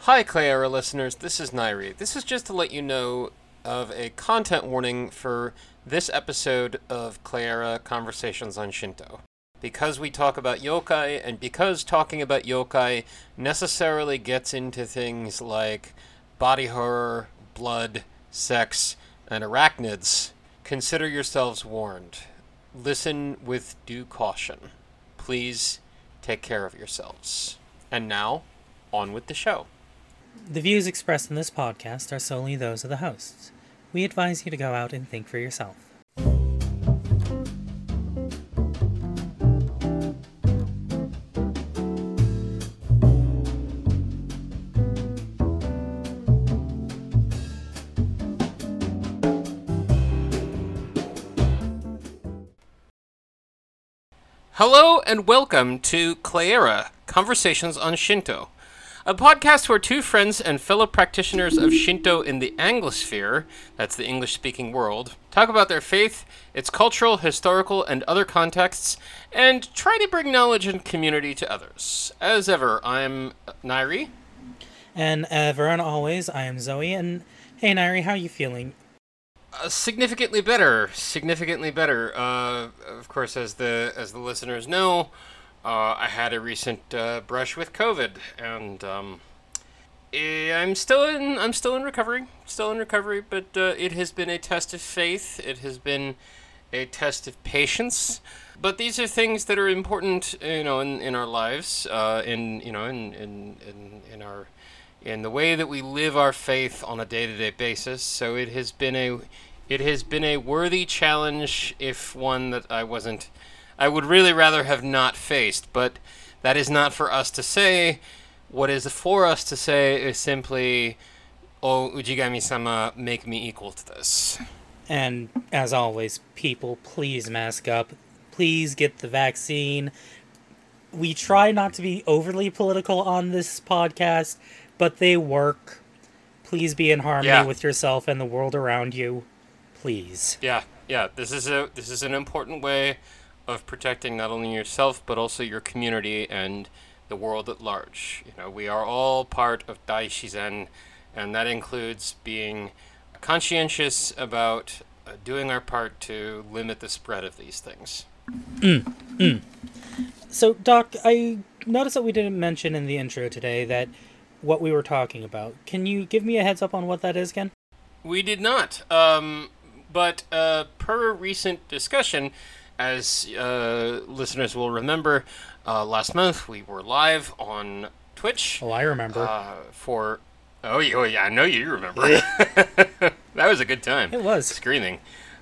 Hi, Clara listeners. This is Nairi. This is just to let you know of a content warning for this episode of Clara Conversations on Shinto. Because we talk about yokai, and because talking about yokai necessarily gets into things like body horror, blood, sex, and arachnids, consider yourselves warned. Listen with due caution. Please take care of yourselves. And now, on with the show. The views expressed in this podcast are solely those of the hosts. We advise you to go out and think for yourself. Hello and welcome to Clara Conversations on Shinto, a podcast where two friends and fellow practitioners of Shinto in the Anglosphere, that's the English-speaking world, talk about their faith, its cultural, historical, and other contexts, and try to bring knowledge and community to others. As ever, I'm Nairi. And ever and always, I am Zoe, and hey Nairi, how are you feeling? Significantly better. Of course, as the listeners know, I had a recent brush with COVID, and I'm still in recovery. But it has been a test of faith. It has been a test of patience. But these are things that are important, in our lives, in the way that we live our faith on a day-to-day basis. So it has been a worthy challenge, if one that I would really rather have not faced, but that is not for us to say. What is for us to say is simply, "Oh, Ujigami-sama, make me equal to this." And as always, people, please mask up. Please get the vaccine. We try not to be overly political on this podcast, but they work. Please be in harmony with yourself and the world around you. Please. Yeah. This is an important way of protecting not only yourself but also your community and the world at large. We are all part of Daishizen, and that includes being conscientious about doing our part to limit the spread of these things. So, Doc, I noticed that we didn't mention in the intro today that what we were talking about. Can you give me a heads up on what that is again? We did not. But per recent discussion, as listeners will remember, last month we were live on Twitch. Oh, I remember. Oh yeah, I know you remember. That was a good time. It was. Screaming.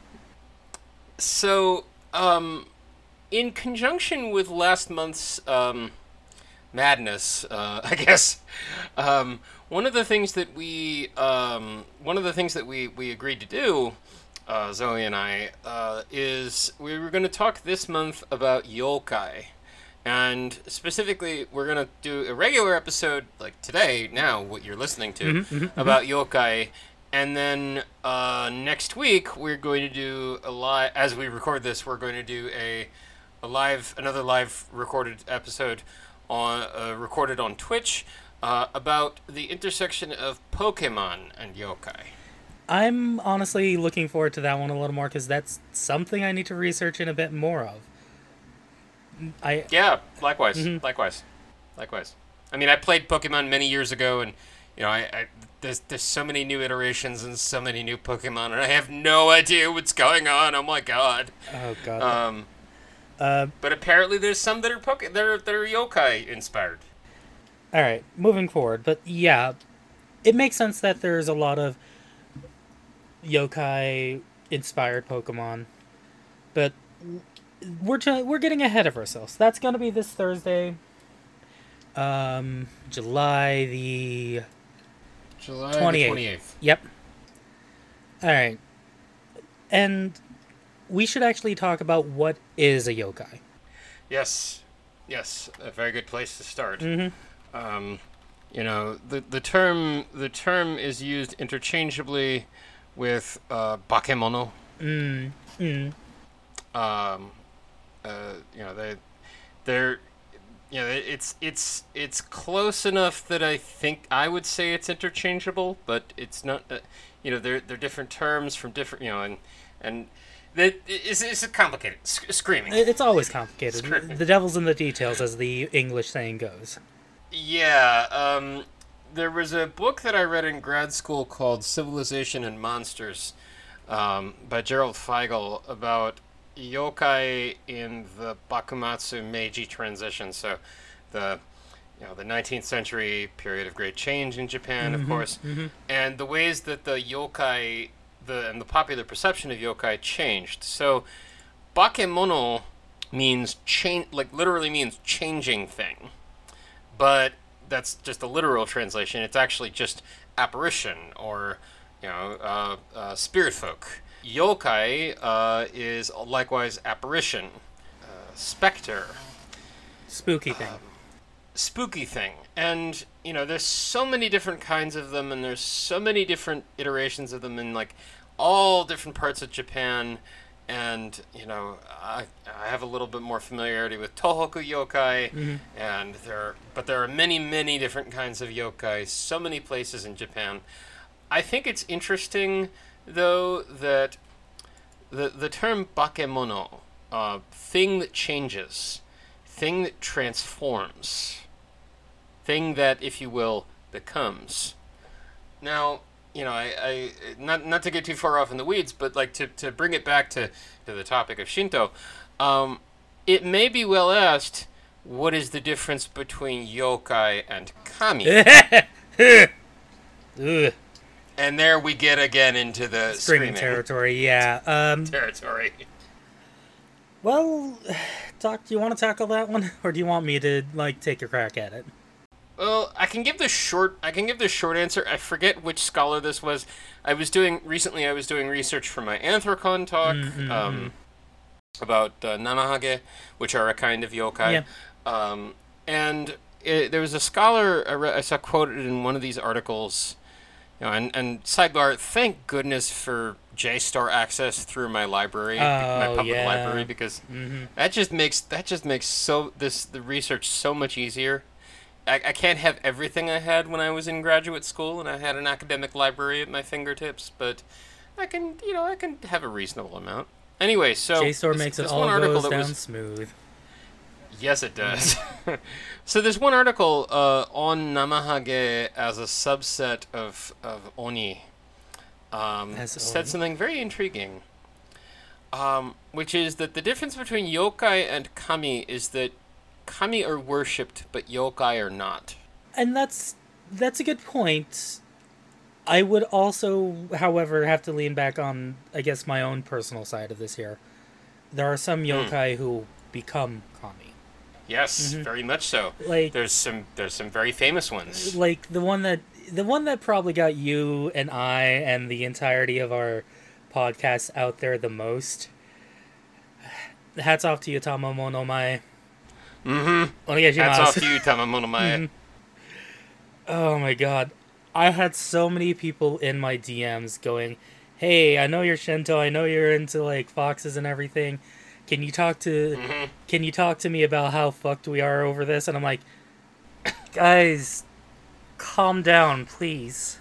So, in conjunction with last month's madness, I guess, one of the things that we agreed to do, Zoe and I, is we were going to talk this month about yokai. And specifically, we're going to do a regular episode, like today, now, what you're listening to, about yokai. And then next week, we're going to do as we record this, we're going to do another live recorded episode recorded on Twitch about the intersection of Pokemon and yokai. I'm honestly looking forward to that one a little more, because that's something I need to research in a bit more of. Likewise. I mean, I played Pokemon many years ago, and there's so many new iterations and so many new Pokemon, and I have no idea what's going on. Oh my god. Oh god. But apparently, there's some that are yokai inspired. All right, moving forward, but yeah, it makes sense that there's a lot of yokai-inspired Pokemon, but we're getting ahead of ourselves. That's gonna be this Thursday, July the 28th. Yep. All right, and we should actually talk about what is a yokai. Yes, a very good place to start. Mm-hmm. The term is used interchangeably with bakemono. They're Yeah, it's close enough that I think I would say it's interchangeable, but it's not. They're different terms from different. And it's complicated. Screaming. It's always complicated. Screaming. The devil's in the details, as the English saying goes. Yeah. There was a book that I read in grad school called Civilization and Monsters, by Gerald Feigl about yokai in the Bakumatsu Meiji transition. So, the 19th century period of great change in Japan, of course, and the ways that the yokai, and the popular perception of yokai changed. So, bakemono means literally means changing thing, but that's just a literal translation. It's actually just apparition or spirit folk. Yokai is likewise apparition, specter, Spooky thing. spooky thing. And, there's so many different kinds of them, and there's so many different iterations of them in, like, all different parts of Japan. And, I have a little bit more familiarity with Tohoku yokai, and there are many, many different kinds of yokai, so many places in Japan. I think it's interesting, though, that the term bakemono, thing that changes, thing that transforms, thing that, if you will, becomes. Now, I not to get too far off in the weeds, but like to bring it back to the topic of Shinto, it may be well asked, what is the difference between yokai and kami? Ugh. And there we get again into the screaming territory, yeah. Territory. Well, Doc, do you want to tackle that one, or do you want me to take a crack at it? Well, I can give the short answer. I forget which scholar this was. I was doing research for my Anthrocon talk about Namahage, which are a kind of yokai. Yeah. And there was a scholar I saw quoted in one of these articles. And sidebar, thank goodness for JSTOR access through my library, my public library, because that just makes the research so much easier. I can't have everything I had when I was in graduate school and I had an academic library at my fingertips, but I can have a reasonable amount. Anyway, so JSTOR makes it all goes down smooth. Yes, it does. So there's one article on Namahage as a subset of Oni. Said something very intriguing, which is that the difference between yokai and kami is that kami are worshipped, but yokai are not. And that's a good point. I would also, however, have to lean back on, I guess, my own personal side of this here. There are some yokai who become kami. Yes, very much so. Like, there's some very famous ones. Like the one that probably got you and I and the entirety of our podcast out there the most. Hats off to you, Tamamono Mae. Hats off to you, Tamamono Mae. Oh my god. I had so many people in my DMs going, "Hey, I know you're Shinto, I know you're into foxes and everything. Can you talk to me about how fucked we are over this?" And I'm like, guys, calm down, please.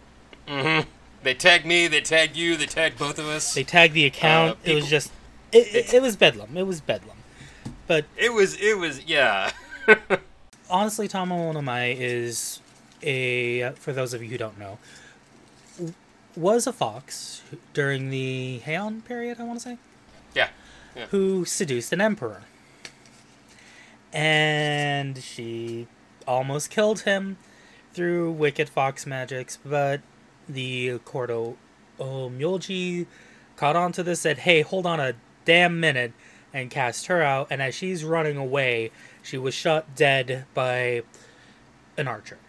They tagged me, they tagged you, they tagged both of us. They tagged the account. It was just it was bedlam. It was bedlam. But it was yeah. Honestly, Tamamono Mae is for those of you who don't know, was a fox during the Heian period, I want to say. Yeah. Who seduced an emperor. And she almost killed him through wicked fox magics, but the Kordo Myoji caught on to this, said, "Hey, hold on a damn minute," and cast her out, and as she's running away, she was shot dead by an archer.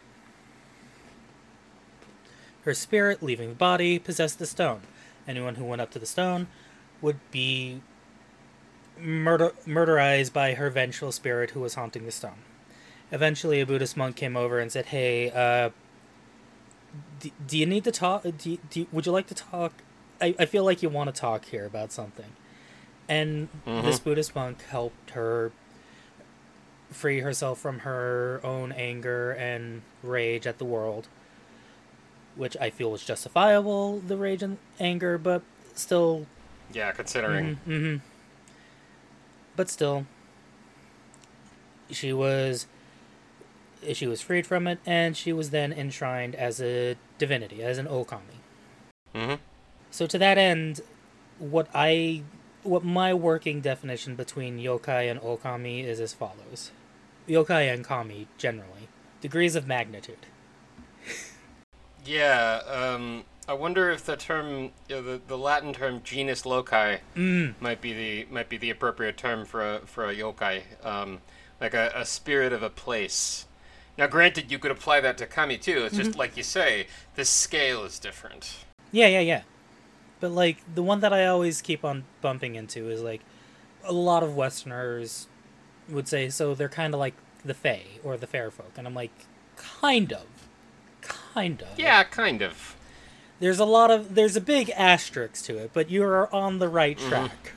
Her spirit, leaving the body, possessed the stone. Anyone who went up to the stone would be murderized by her vengeful spirit who was haunting the stone. Eventually, a Buddhist monk came over and said, "Hey, do you need to talk? Would you like to talk? I feel like you want to talk here about something." And this Buddhist monk helped her free herself from her own anger and rage at the world, which I feel was justifiable, the rage and anger, but still. Yeah, considering. But still, she was freed from it, and she was then enshrined as a divinity, as an okami. So to that end, what my working definition between yokai and okami is as follows. Yokai and kami, generally. Degrees of magnitude. Yeah, I wonder if the term, the Latin term genus loci might be the appropriate term for a yokai, like a spirit of a place. Now, granted, you could apply that to kami too. It's just like you say, the scale is different. Yeah. But, like, the one that I always keep on bumping into is, like, a lot of Westerners would say, so they're kind of like the Fae, or the Fair Folk. And I'm like, kind of. Yeah, kind of. There's a big asterisk to it, but you're on the right track.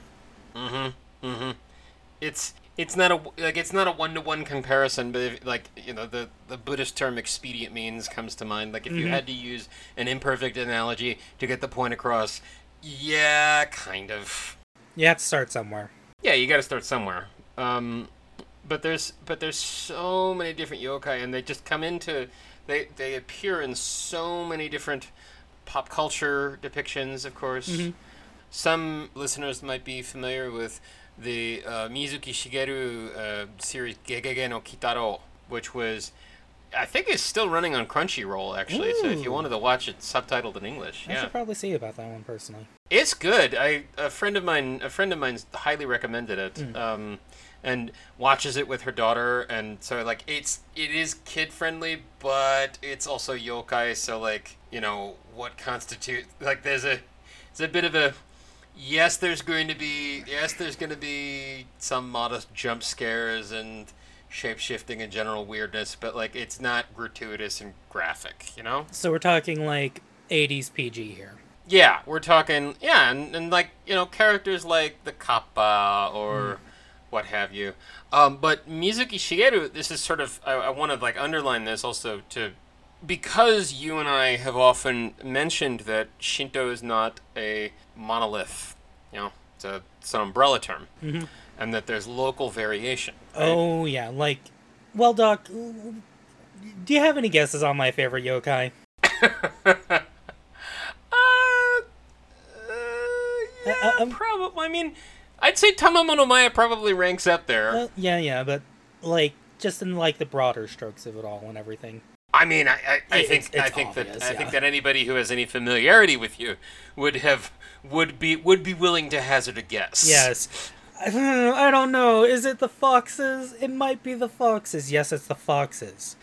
It's not a one-to-one comparison, but if, like, the Buddhist term expedient means comes to mind. Like, if you had to use an imperfect analogy to get the point across, yeah, kind of. You have to start somewhere. Yeah, you got to start somewhere. But there's so many different yokai, and they just come into they appear in so many different pop culture depictions, of course. Some listeners might be familiar with the Mizuki Shigeru series Gegege no Kitaro, which was, I think, is still running on Crunchyroll, actually. So if you wanted to watch it subtitled in English, I should probably see about that one personally. It's good. A friend of mine highly recommended it, and watches it with her daughter, and so, like, it is kid friendly, but it's also yokai. So, like, what constitutes, like, there's a bit of a yes, there's going to be some modest jump scares and shape-shifting and general weirdness, but, like, it's not gratuitous and graphic, So we're talking, like, 80s PG here. Yeah, we're talking, and like, characters like the Kappa or what have you. But Mizuki Shigeru, this is sort of, I want to, like, underline this also because you and I have often mentioned that Shinto is not a monolith, it's an umbrella term, and that there's local variation. Right? Oh, yeah, like, well, Doc, do you have any guesses on my favorite yokai? Probably. I mean, I'd say Tamamono Maya probably ranks up there. Yeah, but, like, just in, like, the broader strokes of it all and everything. I mean, I think that anybody who has any familiarity with you would be willing to hazard a guess. Yes. I don't know. Is it the foxes? It might be the foxes. Yes, it's the foxes.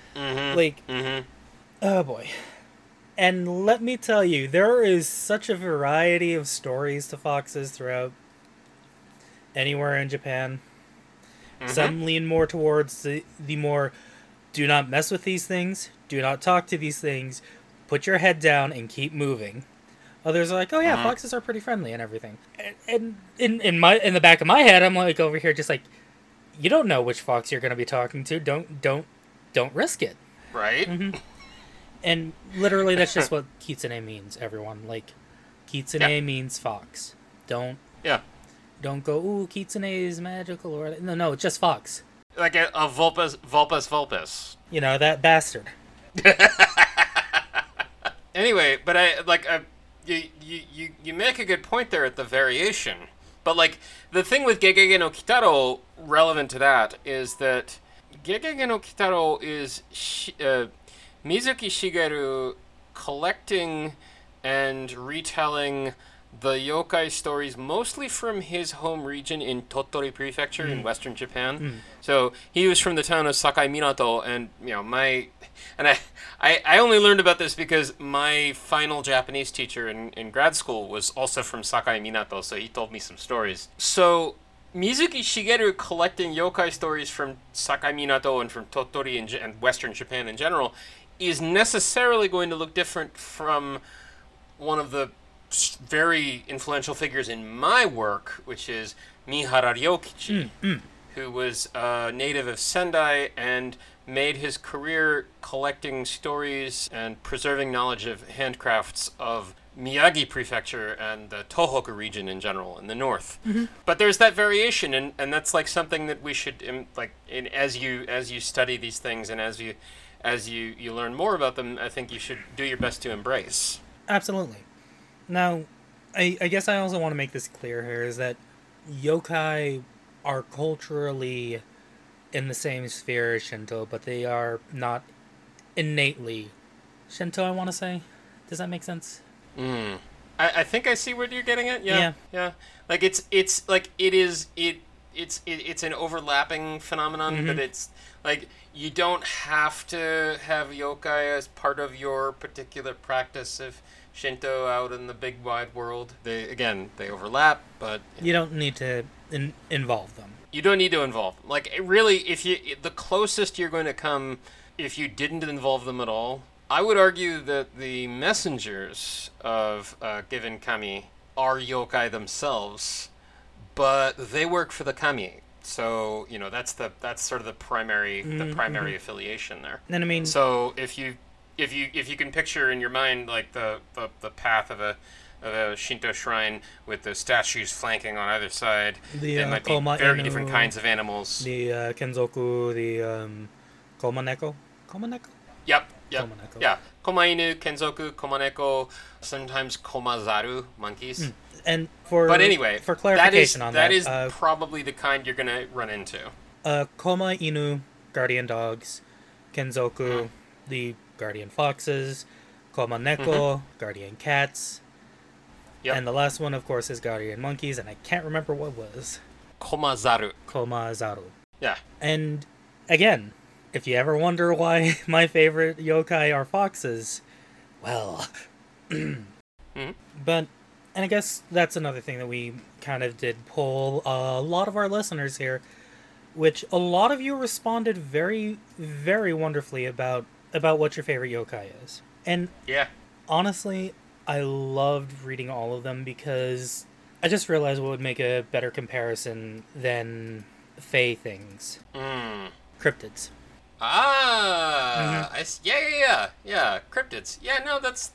Oh boy. And let me tell you, there is such a variety of stories to foxes throughout anywhere in Japan. Some lean more towards the more, do not mess with these things, do not talk to these things, put your head down and keep moving. Others are like, oh yeah, foxes are pretty friendly and everything. And in the back of my head, I'm like over here just like, you don't know which fox you're going to be talking to. Don't risk it. Right? And literally, that's just what kitsune means, everyone. Like, kitsune means fox. Don't go, ooh, kitsune is magical, or no, it's just fox. Like a vulpus. That bastard. Anyway, but you make a good point there at the variation. But, like, the thing with Gegege no Kitaro, relevant to that, is that Gegege no Kitaro is Mizuki Shigeru collecting and retelling the yokai stories mostly from his home region in Tottori Prefecture in western Japan. So he was from the town of Sakai Minato, and I only learned about this because my final Japanese teacher in grad school was also from Sakai Minato, so he told me some stories. So Mizuki Shigeru collecting yokai stories from Sakai Minato and from Tottori and western Japan in general is necessarily going to look different from one of the very influential figures in my work, which is Mihara Ryokichi, who was a native of Sendai and made his career collecting stories and preserving knowledge of handcrafts of Miyagi Prefecture and the Tohoku region in general in the north. But there's that variation, and that's like something that we should as you study these things and as you learn more about them, I think you should do your best to embrace. Absolutely. Now, I guess I also want to make this clear here, is that yokai are culturally in the same sphere as Shinto, but they are not innately Shinto, I want to say. Does that make sense? I think I see what you're getting at. Yeah. Like it's an overlapping phenomenon, but it's like you don't have to have yokai as part of your particular practice of Shinto out in the big wide world. They overlap, but you don't need to involve them. You don't need to involve them. Like really, the closest you're going to come if you didn't involve them at all, I would argue that the messengers of a given kami are yokai themselves, but they work for the kami. So that's sort of the primary affiliation there. And I mean, so if you can picture in your mind like the path of a Shinto shrine with the statues flanking on either side, there might be very different kinds of animals. The Kenzoku, the Komaneko. Yep. Komaneko. Yeah. Komainu, Kenzoku, Komaneko, sometimes Komazaru, monkeys. And for clarification that is probably the kind you're going to run into. Koma Inu, guardian dogs. Kenzoku, the guardian foxes. Komaneko, guardian cats. Yep. And the last one, of course, is guardian monkeys, and I can't remember what was. Komazaru. Yeah. And again, if you ever wonder why my favorite yokai are foxes, well, but, and I guess that's another thing that we kind of did poll a lot of our listeners here, which a lot of you responded very, very wonderfully about what your favorite yokai is. And yeah, honestly, I loved reading all of them because I just realized what would make a better comparison than Fey things. Cryptids. Ah, yeah, cryptids. Yeah, no, that's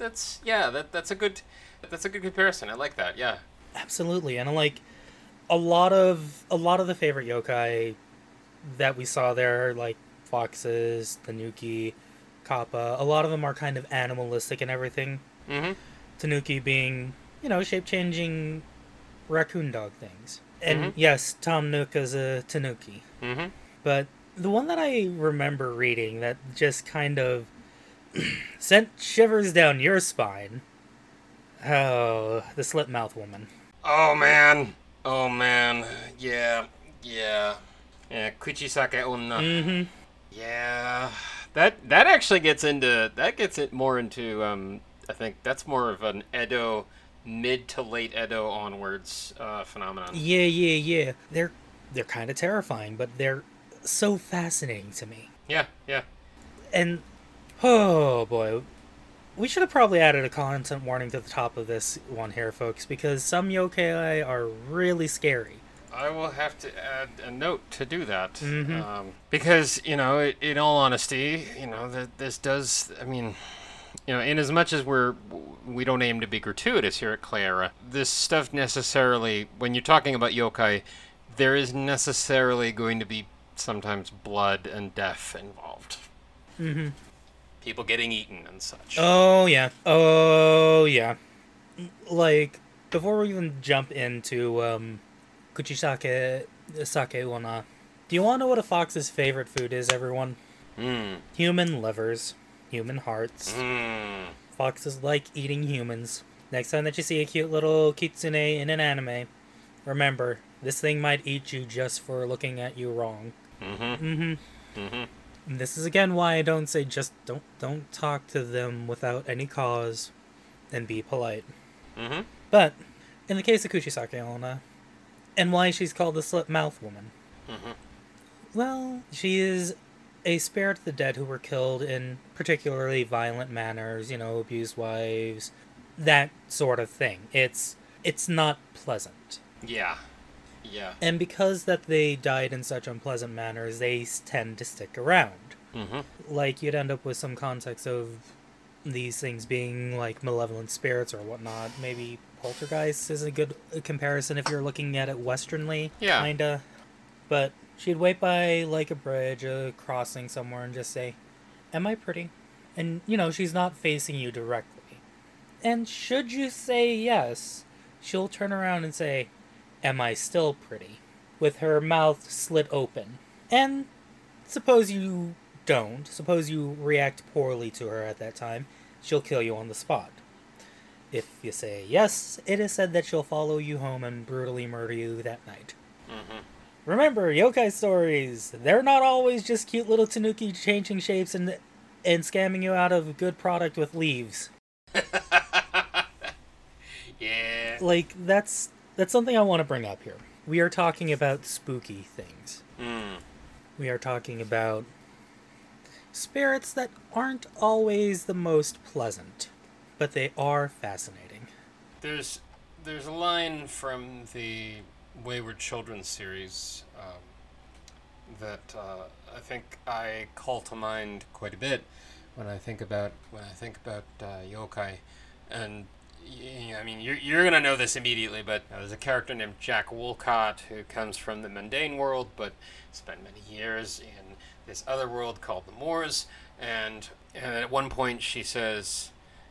a good comparison. I like that. Yeah, absolutely. And like a lot of the favorite yokai that we saw there, like foxes, Tanuki, Kappa. A lot of them are kind of animalistic and everything. Tanuki being, shape-changing raccoon dog things. And yes, Tom Nook is a Tanuki. But the one that I remember reading that just kind of sent shivers down your spine. Oh, the Slipmouth Woman. Oh man. Yeah. Kuchisake Onna. Yeah. That actually gets it more into I think that's more of an Edo, mid to late Edo onwards phenomenon. Yeah. They're kind of terrifying, but they're so fascinating to me. Yeah. And oh boy, we should have probably added a content warning to the top of this one here, folks, because some yokai are really scary. I will have to add a note to do that. Because, in all honesty, this does, in as much as we don't aim to be gratuitous here at Clara, this stuff necessarily, when you're talking about yokai, there is necessarily going to be sometimes blood and death involved. People getting eaten and such. Oh yeah. Like, before we even jump into Kuchisake Sake Onna, do you want to know what a fox's favorite food is, everyone? Human livers. Human hearts. Foxes like eating humans. Next time that you see a cute little kitsune in an anime, remember, this thing might eat you just for looking at you wrong. This is again why I don't say just don't talk to them without any cause, and be polite. But in the case of Kuchisake Onna, and why she's called the Slipmouth Woman, well, she is a spirit of the dead who were killed in particularly violent manners, abused wives, that sort of thing. It's not pleasant. Yeah. Yeah. And because that they died in such unpleasant manners, they tend to stick around. Mm-hmm. Like, you'd end up with some context of these things being, like, malevolent spirits or whatnot. Maybe poltergeist is a good comparison if you're looking at it westernly, Yeah. kinda. But she'd wait by, like, a bridge, a crossing somewhere, and just say, "Am I pretty?" And, she's not facing you directly. And should you say yes, she'll turn around and say, "Am I still pretty?" with her mouth slit open. And suppose you don't, suppose you react poorly to her at that time, she'll kill you on the spot. If you say yes, it is said that she'll follow you home and brutally murder you that night. Mm-hmm. Remember, yokai stories, they're not always just cute little tanuki changing shapes and scamming you out of good product with leaves. Yeah. Like, that's something I want to bring up here. We are talking about spooky things. Mm. We are talking about spirits that aren't always the most pleasant, but they are fascinating. There's a line from the Wayward Children series that I think I call to mind quite a bit when I think about yokai, and I mean you're gonna know this immediately, but there's a character named Jack Woolcott who comes from the mundane world, but spent many years in this other world called the Moors, and at one point she says,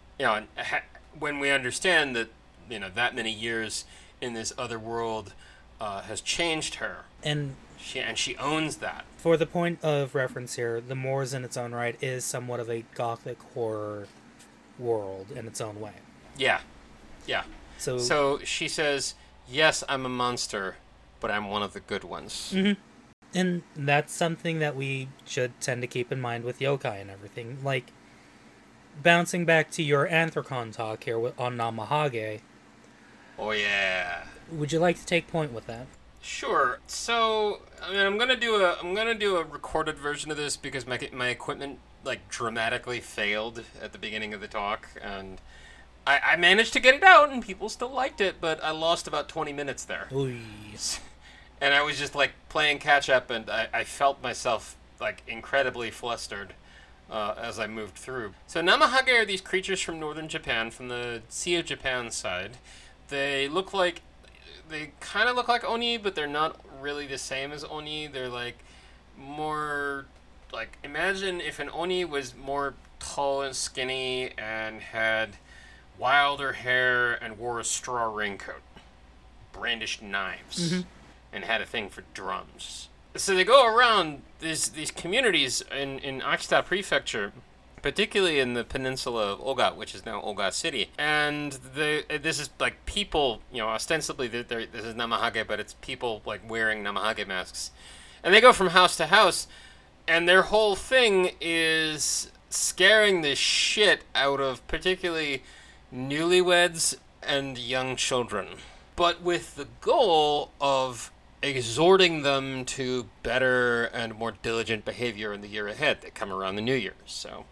when we understand that that many years in this other world has changed her, And she owns that. for the point of reference here, the Moors in its own right is somewhat of a gothic horror world in its own way. Yeah. So So she says, "Yes, I'm a monster, but I'm one of the good ones." and that's something that we should tend to keep in mind with yokai and everything. Like, bouncing back to your Anthrocon talk here on Namahage, Oh yeah. would you like to take point with that? Sure. So, I mean, I'm gonna do a recorded version of this because my equipment like dramatically failed at the beginning of the talk, and I managed to get it out, and people still liked it, but I lost about 20 minutes there. Oy. And I was just like playing catch up, and I felt myself like incredibly flustered as I moved through. So Namahage are these creatures from northern Japan, from the Sea of Japan side. They kind of look like Oni, but they're not really the same as Oni. They're like more like, imagine if an Oni was more tall and skinny and had wilder hair and wore a straw raincoat, brandished knives, and had a thing for drums. So they go around these communities in Akita Prefecture, particularly in the peninsula of Oga, which is now Oga City. And this is like people, ostensibly this is Namahage, but it's people like wearing Namahage masks. And they go from house to house, and their whole thing is scaring the shit out of particularly newlyweds and young children, but with the goal of exhorting them to better and more diligent behavior in the year ahead. They come around the New Year's, so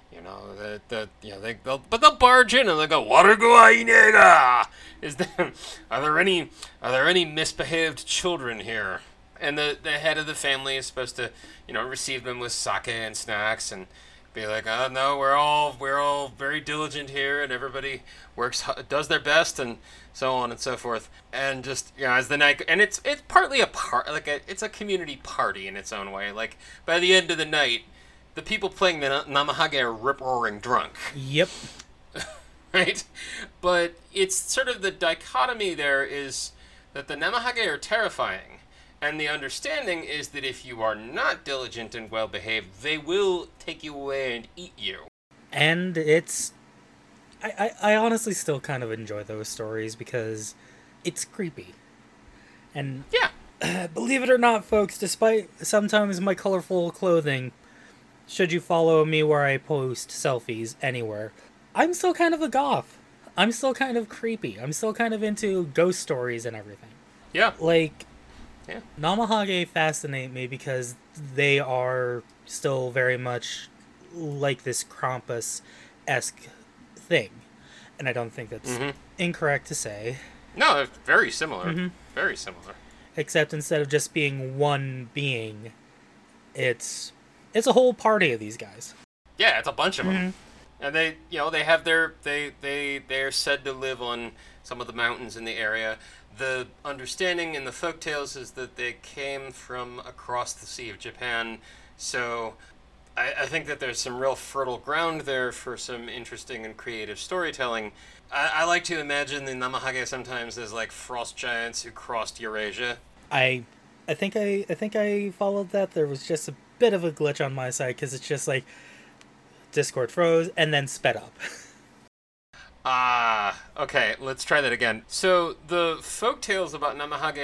they'll barge in and they'll go, "Warugo inega." Are there any misbehaved children here? And the head of the family is supposed to receive them with sake and snacks and be like, "Oh no, we're all very diligent here, and everybody does their best," and so on and so forth. And just as the night, and it's partly it's a community party in its own way. Like by the end of the night, the people playing the Namahage are rip-roaring drunk. Yep. Right? But it's sort of the dichotomy there is that the Namahage are terrifying. And the understanding is that if you are not diligent and well-behaved, they will take you away and eat you. And it's... I honestly still kind of enjoy those stories because it's creepy. And yeah, believe it or not, folks, despite sometimes my colorful clothing, should you follow me where I post selfies anywhere, I'm still kind of a goth. I'm still kind of creepy. I'm still kind of into ghost stories and everything. Yeah. Like... Yeah. Namahage fascinate me because they are still very much like this Krampus-esque thing. And I don't think that's incorrect to say. No, they're very similar. Very similar. except instead of just being one being, it's a whole party of these guys. Yeah, it's a bunch of them. And they have they're said to live on some of the mountains in the area. The understanding in the folktales is that they came from across the Sea of Japan, so I think that there's some real fertile ground there for some interesting and creative storytelling. I like to imagine the Namahage sometimes as like frost giants who crossed Eurasia. I think I followed that. There was just a bit of a glitch on my side because it's just like Discord froze and then sped up. Okay, let's try that again. So the folktales about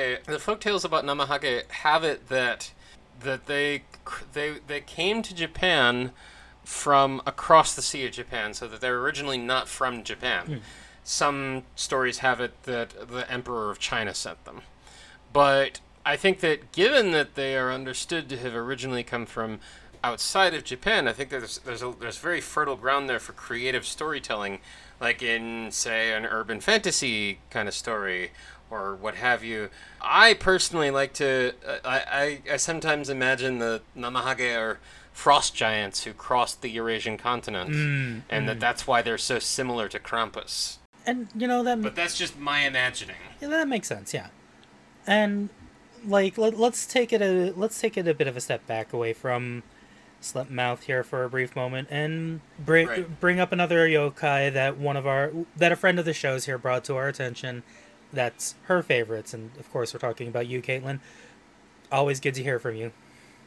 Namahage have it that they came to Japan from across the Sea of Japan, so that they're originally not from Japan. Some stories have it that the Emperor of China sent them. But I think that given that they are understood to have originally come from outside of Japan, I think there's very fertile ground there for creative storytelling, like in, say, an urban fantasy kind of story or what have you. I personally like to I sometimes imagine the Namahage are frost giants who crossed the Eurasian continent, and that's why they're so similar to Krampus. And that. But that's just my imagining. Yeah, that makes sense. Yeah, and like let's take it a bit of a step back away from Slipmouth here for a brief moment and bring up another yokai that a friend of the show's here brought to our attention. That's her favorites, and of course we're talking about you, Caitlin. Always good to hear from you.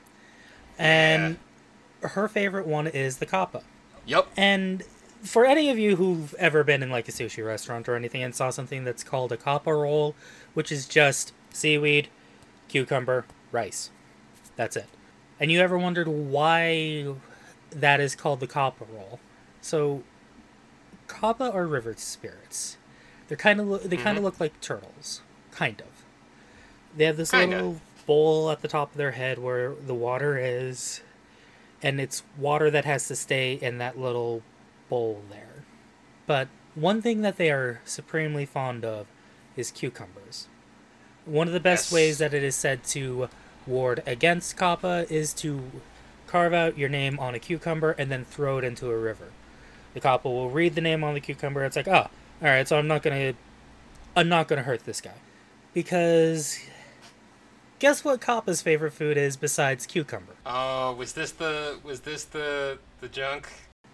And her favorite one is the kappa. Yep. And for any of you who've ever been in like a sushi restaurant or anything and saw something that's called a kappa roll, which is just seaweed, cucumber, rice. That's it. And you ever wondered why that is called the kappa roll? So, kappa are river spirits. They kind of look like turtles, kind of. They have this little bowl at the top of their head where the water is, and it's water that has to stay in that little bowl there. But one thing that they are supremely fond of is cucumbers. One of the best ways that it is said to ward against kappa is to carve out your name on a cucumber and then throw it into a river. The kappa will read the name on the cucumber. It's like, oh, all right, so I'm not gonna hurt this guy, because guess what kappa's favorite food is besides cucumber? Oh, was this the junk?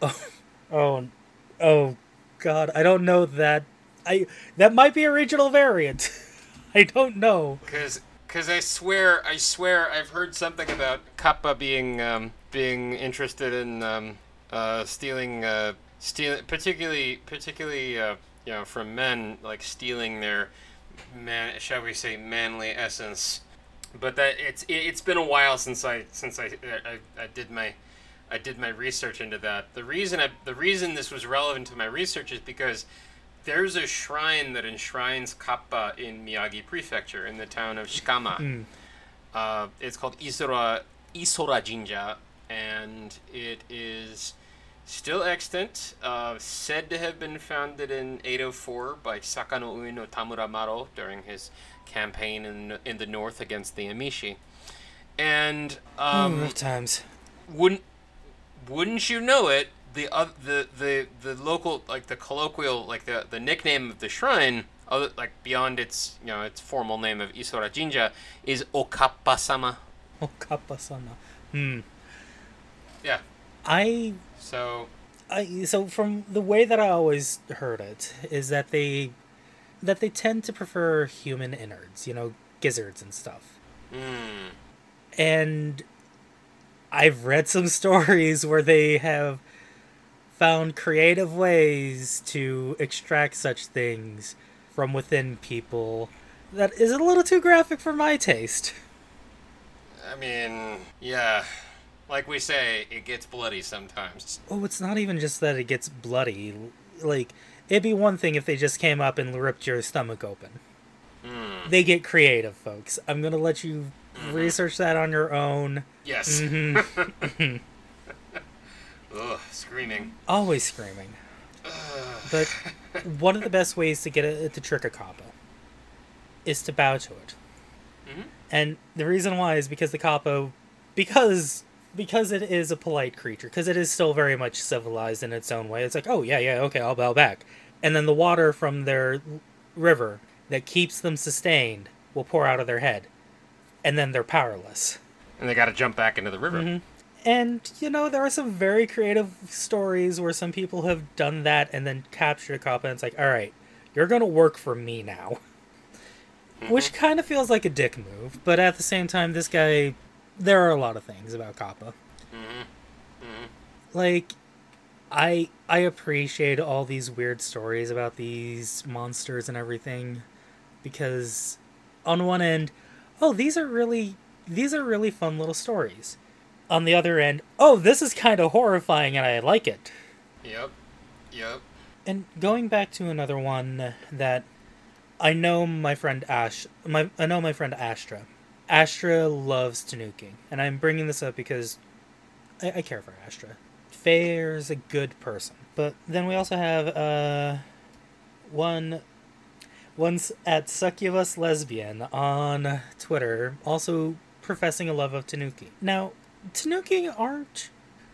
Oh, God, I don't know that. That might be a regional variant. I don't know. Because I swear I've heard something about kappa being interested in stealing, particularly from men, like stealing their shall we say manly essence. But that it's been a while since I did my research into that. The reason this was relevant to my research is because there's a shrine that enshrines kappa in Miyagi Prefecture in the town of Shikama. It's called Isora Jinja, and it is still extant, said to have been founded in 804 by Sakano Ui no Tamura Maro during his campaign in the north against the Emishi. And rough times. Wouldn't you know it? The local, like the colloquial, like the nickname of the shrine, like beyond its its formal name of Isora Jinja, is Okappa-sama. Okappa-sama. Yeah. So from the way that I always heard it is that they tend to prefer human innards, gizzards and stuff. And I've read some stories where they have found creative ways to extract such things from within people that is a little too graphic for my taste. I mean, yeah. Like we say, it gets bloody sometimes. Oh, it's not even just that it gets bloody. Like, it'd be one thing if they just came up and ripped your stomach open. They get creative, folks. I'm gonna let you research that on your own. Yes. Ugh, screaming. Always screaming. But one of the best ways to get it to trick a kappa is to bow to it. And the reason why is because the Kappa, because it is a polite creature, because it is still very much civilized in its own way. It's like, oh yeah, okay, I'll bow back. And then the water from their river that keeps them sustained will pour out of their head, and then they're powerless. And they got to jump back into the river. Mm-hmm. And, there are some very creative stories where some people have done that and then captured a Kappa, and it's like, alright, you're gonna work for me now. Mm-hmm. Which kind of feels like a dick move, but at the same time, this guy, there are a lot of things about Kappa. Mm-hmm. Mm-hmm. Like, I appreciate all these weird stories about these monsters and everything, because on one end, oh, these are really fun little stories. On the other end, oh, this is kind of horrifying and I like it. Yep. And going back to another one that I know my friend Astra. Astra loves Tanuki, and I'm bringing this up because I care for Astra. Fair's a good person, but then we also have one's at Succubus Lesbian on Twitter, also professing a love of Tanuki. Now, Tanuki aren't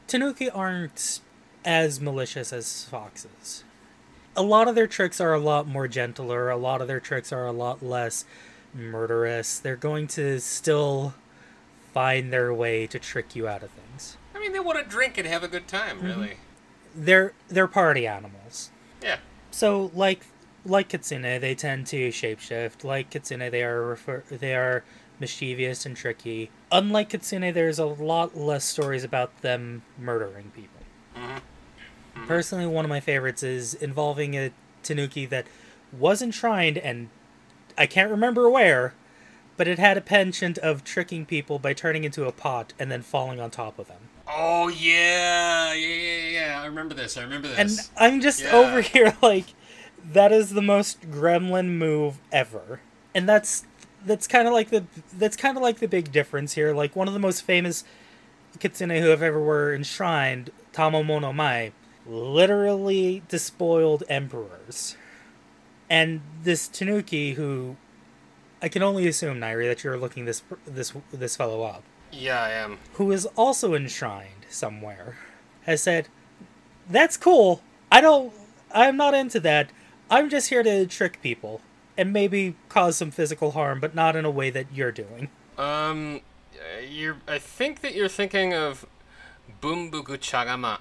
as malicious as foxes. A lot of their tricks are a lot more gentler. A lot of their tricks are a lot less murderous. They're going to still find their way to trick you out of things. I mean, they want to drink and have a good time, really. They're party animals. Yeah. So, like Kitsune, they tend to shapeshift. Like Kitsune, they are mischievous and tricky. Unlike Kitsune, there's a lot less stories about them murdering people. Personally, one of my favorites is involving a Tanuki that was enshrined, and I can't remember where, but it had a penchant of tricking people by turning into a pot and then falling on top of them. Oh, yeah. I remember this. And I'm just over here like, that is the most gremlin move ever. And that's kind of like the big difference here. Like, one of the most famous Kitsune who have ever were enshrined, Tamomono Mai, literally despoiled emperors. And this Tanuki, who I can only assume, Nairi, that you're looking this fellow up. Yeah, I am. Who is also enshrined somewhere, has said, "That's cool. I'm not into that. I'm just here to trick people and maybe cause some physical harm, but not in a way that you're doing." I think that you're thinking of Bumbuku Chagama.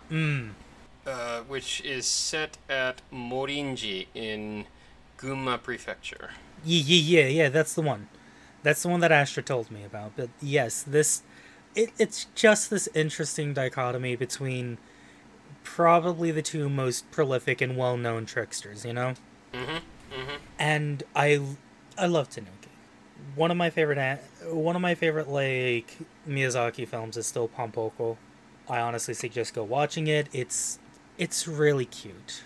Which is set at Morinji in Gunma Prefecture. Yeah, that's the one. That's the one that Astra told me about. But yes, it's just this interesting dichotomy between probably the two most prolific and well-known tricksters, you know? And I love Tanuki. One of my favorite like Miyazaki films is still Pompoko. I honestly suggest go watching it. It's really cute.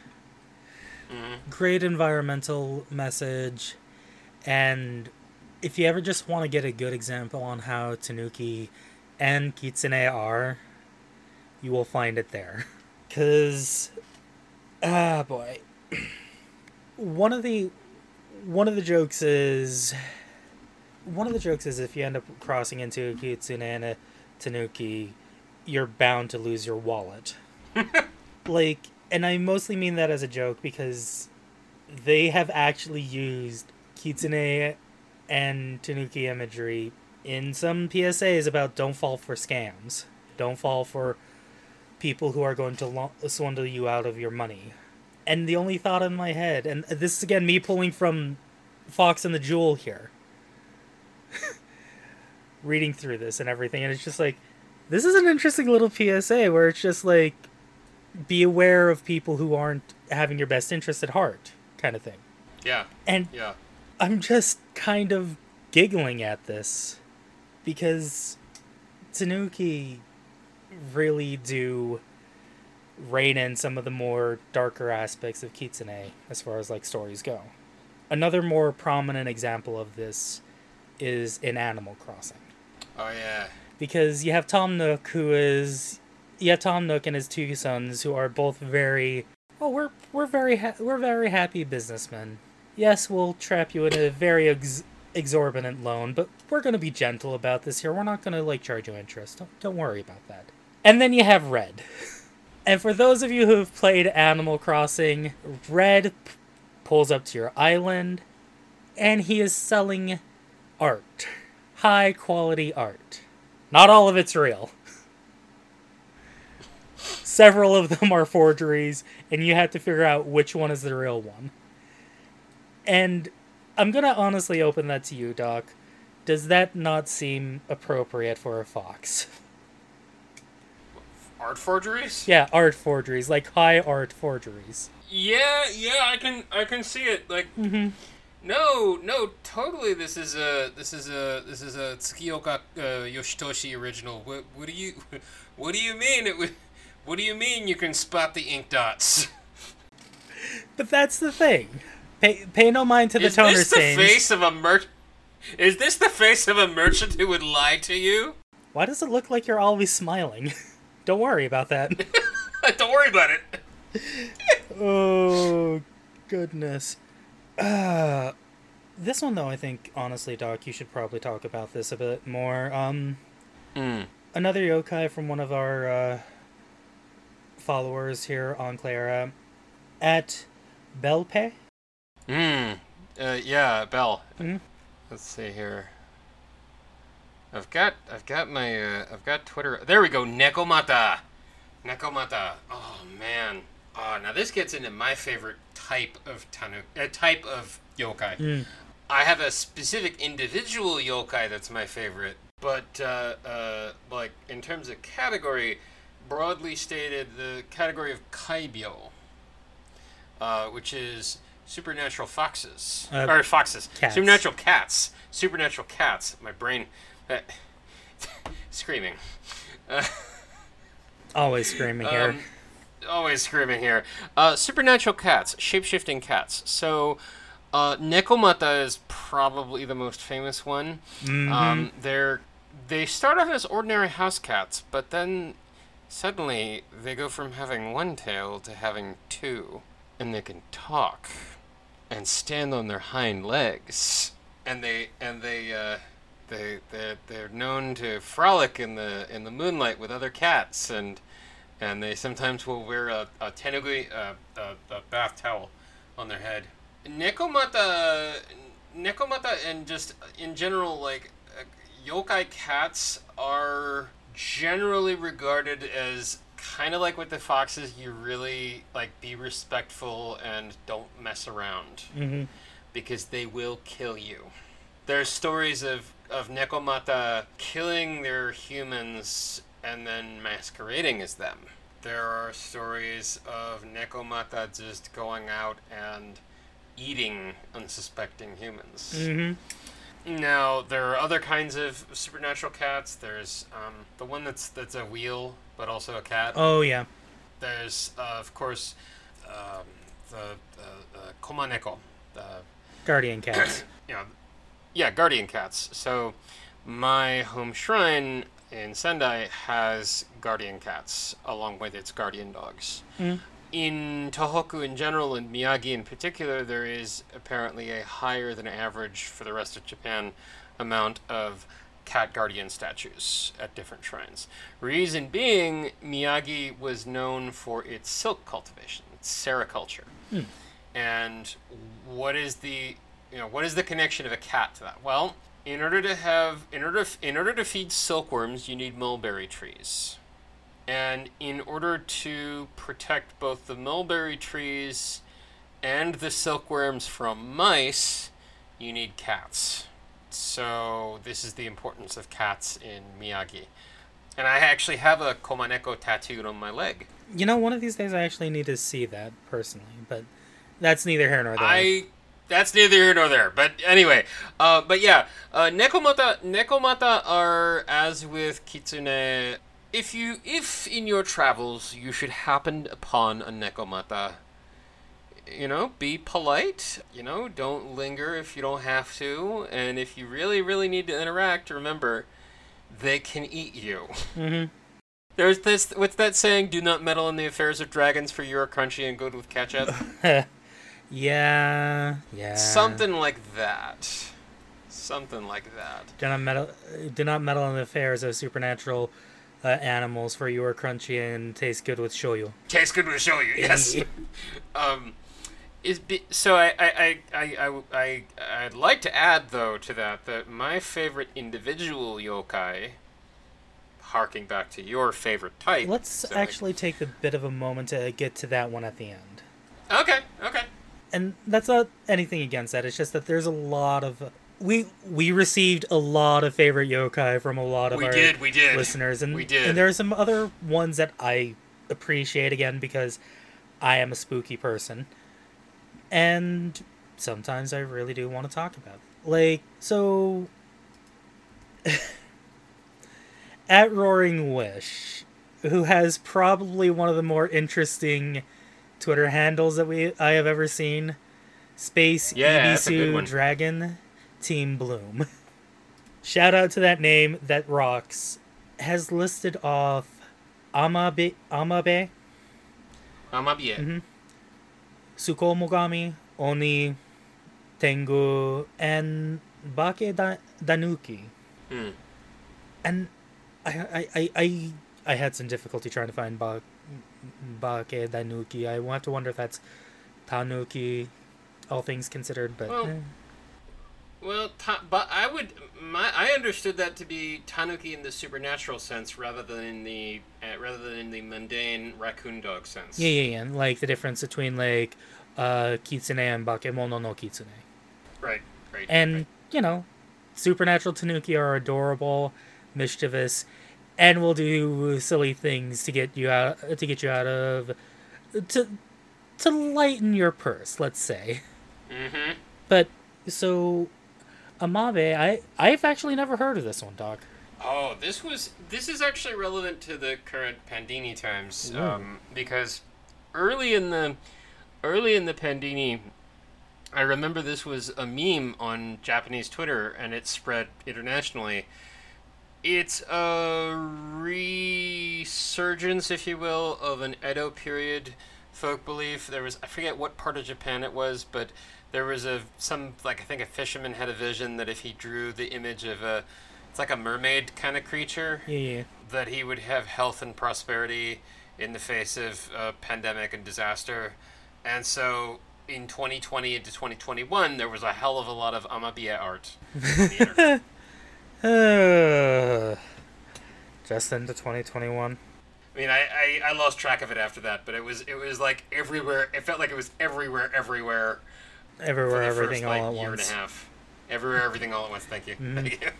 Great environmental message, and if you ever just want to get a good example on how Tanuki and Kitsune are, you will find it there. 'Cause, boy, one of the jokes is if you end up crossing into a Kitsune and a Tanuki, you're bound to lose your wallet. Like, and I mostly mean that as a joke because they have actually used Kitsune and Tanuki imagery in some PSAs about don't fall for scams. Don't fall for people who are going to swindle you out of your money. And the only thought in my head, and this is again me pulling from Fox and the Jewel here, reading through this and everything, and it's just like, this is an interesting little PSA where it's just like, be aware of people who aren't having your best interest at heart, kind of thing. Yeah. And I'm just kind of giggling at this because Tanuki really do rein in some of the more darker aspects of Kitsune as far as like stories go. Another more prominent example of this is in Animal Crossing. Oh yeah. Because you have Tom Nook Tom Nook and his two sons who are both very, we're very happy businessmen. Yes, we'll trap you in a very exorbitant loan, but we're going to be gentle about this here. We're not going to, like, charge you interest. Don't worry about that. And then you have Red. And for those of you who have played Animal Crossing, Red pulls up to your island, and he is selling art. High-quality art. Not all of it's real. Several of them are forgeries, and you have to figure out which one is the real one. And I'm gonna honestly open that to you, Doc. Does that not seem appropriate for a fox? Art forgeries? Yeah, art forgeries, like high art forgeries. Yeah, I can see it. Like, no, totally. This is a Tsukiyoka Yoshitoshi original. What do you mean? What do you mean you can spot the ink dots? But that's the thing. Pay no mind to the toner stains. Is this the face of a merchant who would lie to you? Why does it look like you're always smiling? Don't worry about that. Don't worry about it. Oh, goodness. This one, though, I think, honestly, Doc, you should probably talk about this a bit more. Another yokai from one of our followers here on Clara, at Belpe. Yeah, Bell. Mm-hmm. Let's see here. I've got Twitter. There we go. Nekomata. Oh man. Oh, now this gets into my favorite type of yokai. I have a specific individual yokai that's my favorite, but like in terms of category, broadly stated, the category of kaibyo, which is supernatural foxes. Foxes. Cats. Supernatural cats. Supernatural cats. My brain... screaming. Always screaming here. Always screaming here. Supernatural cats. Shape-shifting cats. So, Nekomata is probably the most famous one. They start off as ordinary house cats, but then suddenly they go from having one tail to having two. And they can talk and stand on their hind legs, and they're known to frolic in the moonlight with other cats, and they sometimes will wear a tenugui, a bath towel on their head. Nekomata, and just in general, like yokai cats are generally regarded as kind of like with the foxes, you really like be respectful and don't mess around, because they will kill you. There's stories of Nekomata killing their humans and then masquerading as them. There are stories of Nekomata just going out and eating unsuspecting humans. Now, there are other kinds of supernatural cats. There's the one that's a wheel, but also a cat. Oh, yeah. There's, of course, the komaneko. Guardian cats. Guardian cats. So, my home shrine in Sendai has guardian cats, along with its guardian dogs. In Tohoku in general, and Miyagi in particular, there is apparently a higher than average for the rest of Japan amount of cat guardian statues at different shrines. Reason being, Miyagi was known for its silk cultivation, its sericulture. And what is the connection of a cat to that? Well, in order to feed silkworms, you need mulberry trees. And in order to protect both the mulberry trees and the silkworms from mice, you need cats. So this is the importance of cats in Miyagi. And I actually have a komaneko tattooed on my leg. You know, one of these days I actually need to see that personally, but that's neither here nor there. That's neither here nor there. But anyway, Nekomata are, as with kitsune, if in your travels you should happen upon a Nekomata, be polite, don't linger if you don't have to, and if you really, really need to interact, remember, they can eat you. There's this, what's that saying, do not meddle in the affairs of dragons, for you are crunchy and good with ketchup? Yeah. Something like that. Something like that. Do not meddle in the affairs of supernatural animals, for you are crunchy and taste good with shoyu. Tastes good with shoyu, yes. I'd like to add though to that my favorite individual yokai, harking back to your favorite type. Let's actually take a bit of a moment to get to that one at the end. Okay. And that's not anything against that. It's just that there's a lot of we received a lot of favorite yokai from a lot of our listeners, and we did. And there are some other ones that I appreciate again because I am a spooky person, and sometimes I really do want to talk about it. Like, so at Roaring Wish, who has probably one of the more interesting Twitter handles that I have ever seen, Space Ibisu Dragon Team Bloom. Shout out to that name that rocks. Has listed off Amabe. Mm-hmm. Tsukomogami, Oni, Tengu, and Bake Danuki. And I had some difficulty trying to find Bake Danuki. I want to wonder if that's Tanuki, all things considered, but... But I understood that to be Tanuki in the supernatural sense rather than in the mundane raccoon dog sense. Yeah. Like the difference between like Kitsune and Bakemono no Kitsune. Right. And you know, supernatural Tanuki are adorable, mischievous, and will do silly things to get you out of to lighten your purse, let's say. Mm-hmm. But so Amabe, I've actually never heard of this one, Doc. Oh, this is actually relevant to the current Pandini times, because early in the Pandini, I remember this was a meme on Japanese Twitter, and it spread internationally. It's a resurgence, if you will, of an Edo period folk belief. There was, I forget what part of Japan it was, but there was I think a fisherman had a vision that if he drew the image of it's like a mermaid kind of creature, that he would have health and prosperity in the face of pandemic and disaster. And so in 2020 into 2021, there was a hell of a lot of Amabiya art on the internet. Just into 2021. I mean, I lost track of it after that, but it was like everywhere. It felt like it was everywhere. Everywhere, everything, all at once. Year and a half. Everywhere, everything, all at once. Thank you. Thank you.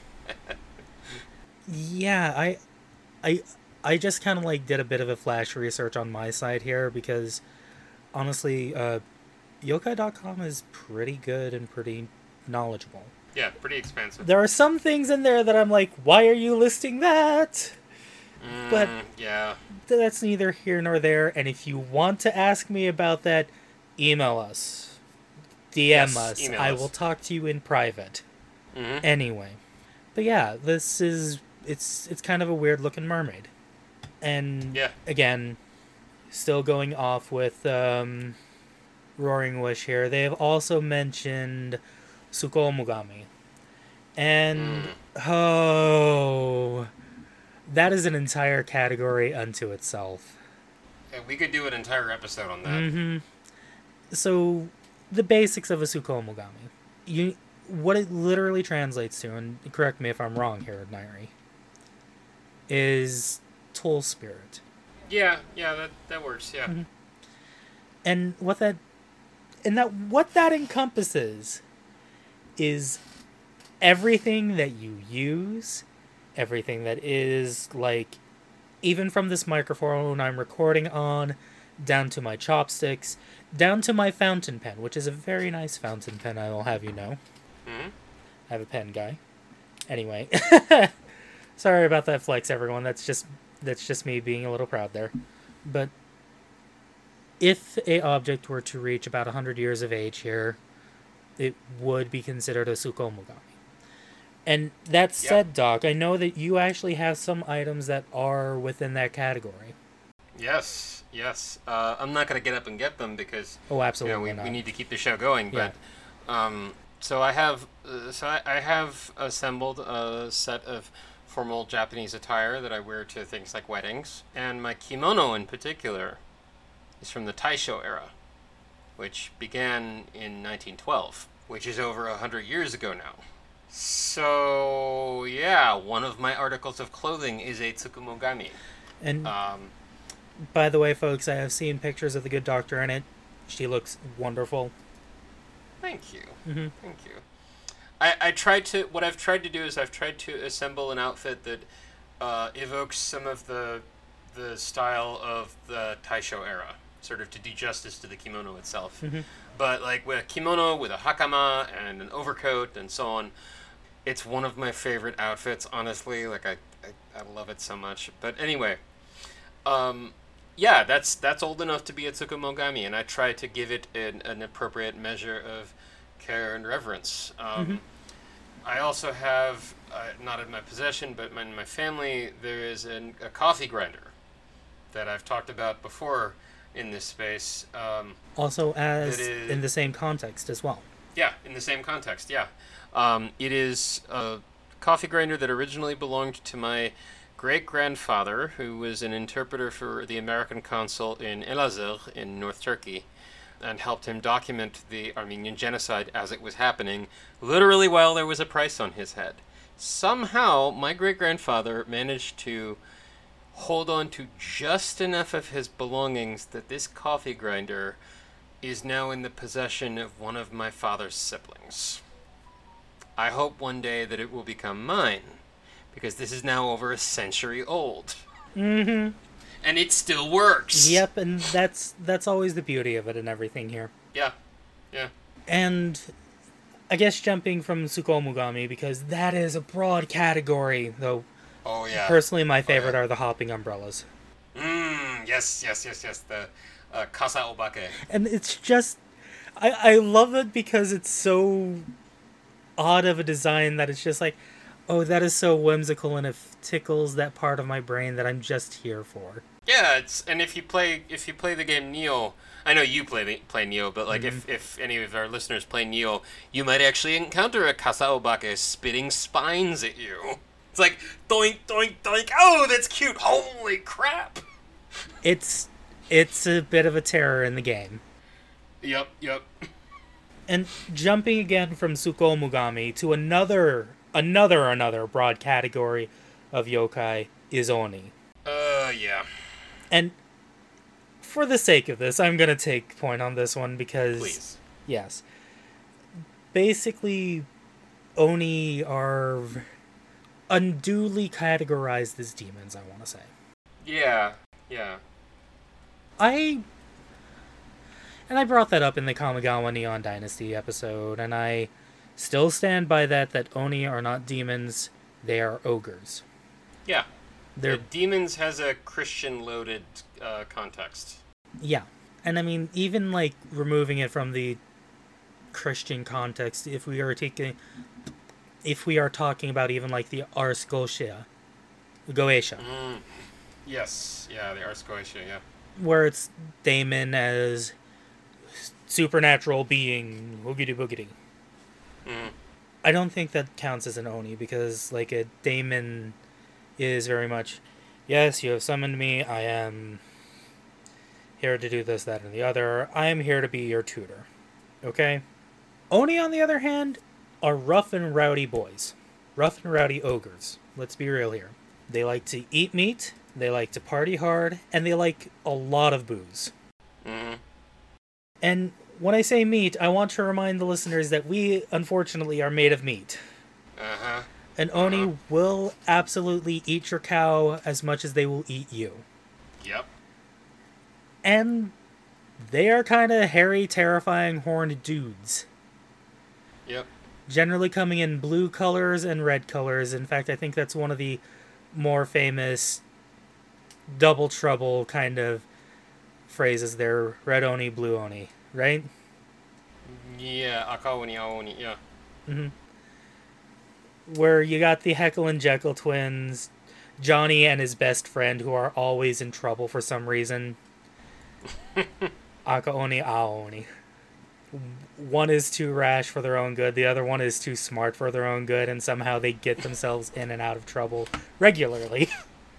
Yeah, I just kind of like did a bit of a flash research on my side here because, honestly, yokai.com is pretty good and pretty knowledgeable. Yeah, pretty expansive. There are some things in there that I'm like, why are you listing that? But yeah, that's neither here nor there. And if you want to ask me about that, email us. DM us. Email I us. will talk to you in private. Mm-hmm. Anyway. But yeah, this is... It's kind of a weird-looking mermaid. And, again, still going off with Roaring Wish here, they have also mentioned Tsukomogami. And, that is an entire category unto itself. Yeah, we could do an entire episode on that. Mm-hmm. So, the basics of a Tsukomogami. What it literally translates to, and correct me if I'm wrong here, Nairi, is Toll Spirit. Yeah, that works, yeah. Mm-hmm. And what that encompasses is everything that you use, everything that is, like, even from this microphone I'm recording on, down to my chopsticks, down to my fountain pen, which is a very nice fountain pen, I will have you know. Mm-hmm. I have a pen guy. Anyway. Sorry about that flex, everyone. That's just me being a little proud there. But if a object were to reach about 100 years of age here, it would be considered a Tsukomogami. And that said, Doc, I know that you actually have some items that are within that category. Yes. I'm not going to get up and get them because absolutely we need to keep the show going. But So I have assembled a set of formal Japanese attire that I wear to things like weddings, and my kimono in particular is from the Taisho era, which began in 1912, which is over 100 years ago now. So yeah, one of my articles of clothing is a tsukumogami. And Um, by the way, folks, I have seen pictures of the good doctor in it. She looks wonderful. Thank you. Mm-hmm. Thank you. I tried to. What I've tried to do is I've tried to assemble an outfit that evokes some of the style of the Taisho era, sort of to do justice to the kimono itself. Mm-hmm. But like with a kimono, with a hakama and an overcoat and so on, it's one of my favorite outfits. Honestly, like I love it so much. But anyway, um, yeah, that's old enough to be a tsukumogami, and I try to give it an appropriate measure of care and reverence. Mm-hmm. I also have, not in my possession, but in my family, there is a coffee grinder that I've talked about before in this space. Also, as That is- in the same context as well. Yeah, in the same context, yeah. It is a coffee grinder that originally belonged to my great-grandfather, who was an interpreter for the American consul in Elazığ in North Turkey, and helped him document the Armenian genocide as it was happening, literally while there was a price on his head. Somehow, my great-grandfather managed to hold on to just enough of his belongings that this coffee grinder is now in the possession of one of my father's siblings. I hope one day that it will become mine, because this is now over a century old. Mm-hmm. And it still works. Yep, and that's always the beauty of it and everything here. Yeah. Yeah. And I guess jumping from Tsukomogami, because that is a broad category, though Oh, yeah. personally my favorite yeah. are the hopping umbrellas. Yes. The Kasa Obake. And it's just... I love it because it's so odd of a design that it's just like, oh, that is so whimsical, and it tickles that part of my brain that I'm just here for. Yeah, and if you play the game Neo, I know you play Neo, but like if any of our listeners play Neo, you might actually encounter a Kasa Obake spitting spines at you. It's like doink doink doink. Oh, that's cute. Holy crap. It's a bit of a terror in the game. Yep. And jumping again from Tsukomogami to another broad category of yokai is Oni. Yeah. And for the sake of this, I'm going to take point on this one because... Please. Yes. Basically, Oni are unduly categorized as demons, I want to say. Yeah. I brought that up in the Kamigawa Neon Dynasty episode, and I still stand by that Oni are not demons, they are ogres. Yeah. They're... Demons has a Christian-loaded context. Yeah. And I mean, even like removing it from the Christian context, if we are talking about even like the Ars Goetia. Yes. Yeah, the Ars Goetia, yeah. Where it's Daemon as supernatural being, woogity boogity. I don't think that counts as an Oni, because like a Daemon is very much, yes, you have summoned me, I am here to do this, that, and the other. I am here to be your tutor. Okay? Oni, on the other hand, are rough and rowdy boys. Rough and rowdy ogres. Let's be real here. They like to eat meat, they like to party hard, and they like a lot of booze. And when I say meat, I want to remind the listeners that we, unfortunately, are made of meat. And Oni will absolutely eat your cow as much as they will eat you. Yep. And they are kind of hairy, terrifying, horned dudes. Yep. Generally coming in blue colors and red colors. In fact, I think that's one of the more famous Double Trouble kind of phrases there. Red Oni, blue Oni, right? Yeah, Aka Oni, Aoni, yeah. Mm-hmm. Where you got the Heckle and Jekyll twins, Johnny and his best friend, who are always in trouble for some reason. Aka Oni, Aoni. one is too rash for their own good, the other one is too smart for their own good, and somehow they get themselves in and out of trouble regularly.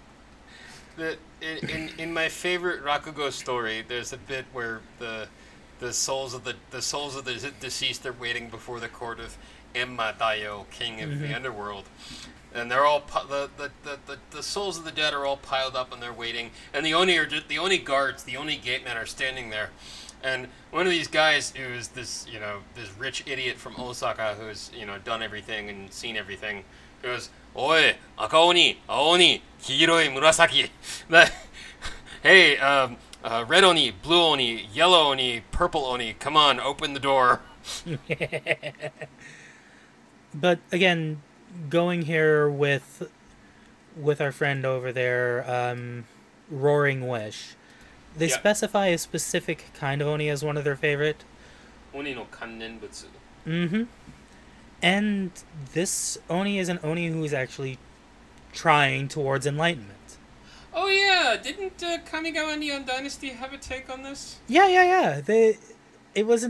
In my favorite Rakugo story, there's a bit where the souls of the deceased are waiting before the court of Emma Daio, king of the underworld, and they're all the souls of the dead are all piled up and they're waiting, and the only guards, the only gatemen are standing there, and one of these guys who's this rich idiot from Osaka who's done everything and seen everything goes, "Oi, Akaoni, Aoni, Kiroi, Murasaki." Hey, red Oni, blue Oni, yellow Oni, purple Oni, come on, open the door. But again, going here with our friend over there, Roaring Wish, they specify a specific kind of Oni as one of their favorite. Oni no kannenbutsu. Mm-hmm. And this Oni is an Oni who is actually trying towards enlightenment. Oh yeah, didn't Kamigawa Neon Dynasty have a take on this? Yeah. It was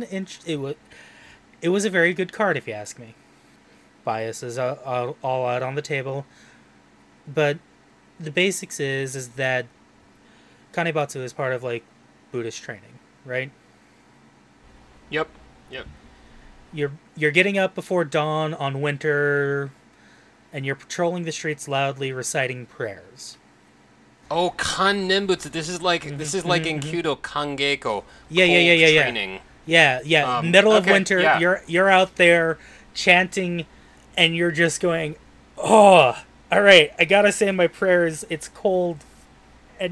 a very good card, if you ask me. Bias is all out on the table, but the basics is that Kanebatsu is part of like Buddhist training, right? Yep. You're getting up before dawn on winter, and you're patrolling the streets loudly, reciting prayers. Oh, kannenbutsu. This is like in Kyudo Kangeko. Yeah. Training. Yeah. Middle of winter, yeah. you're out there chanting, and you're just going, "Oh, all right, I gotta say my prayers. It's cold, and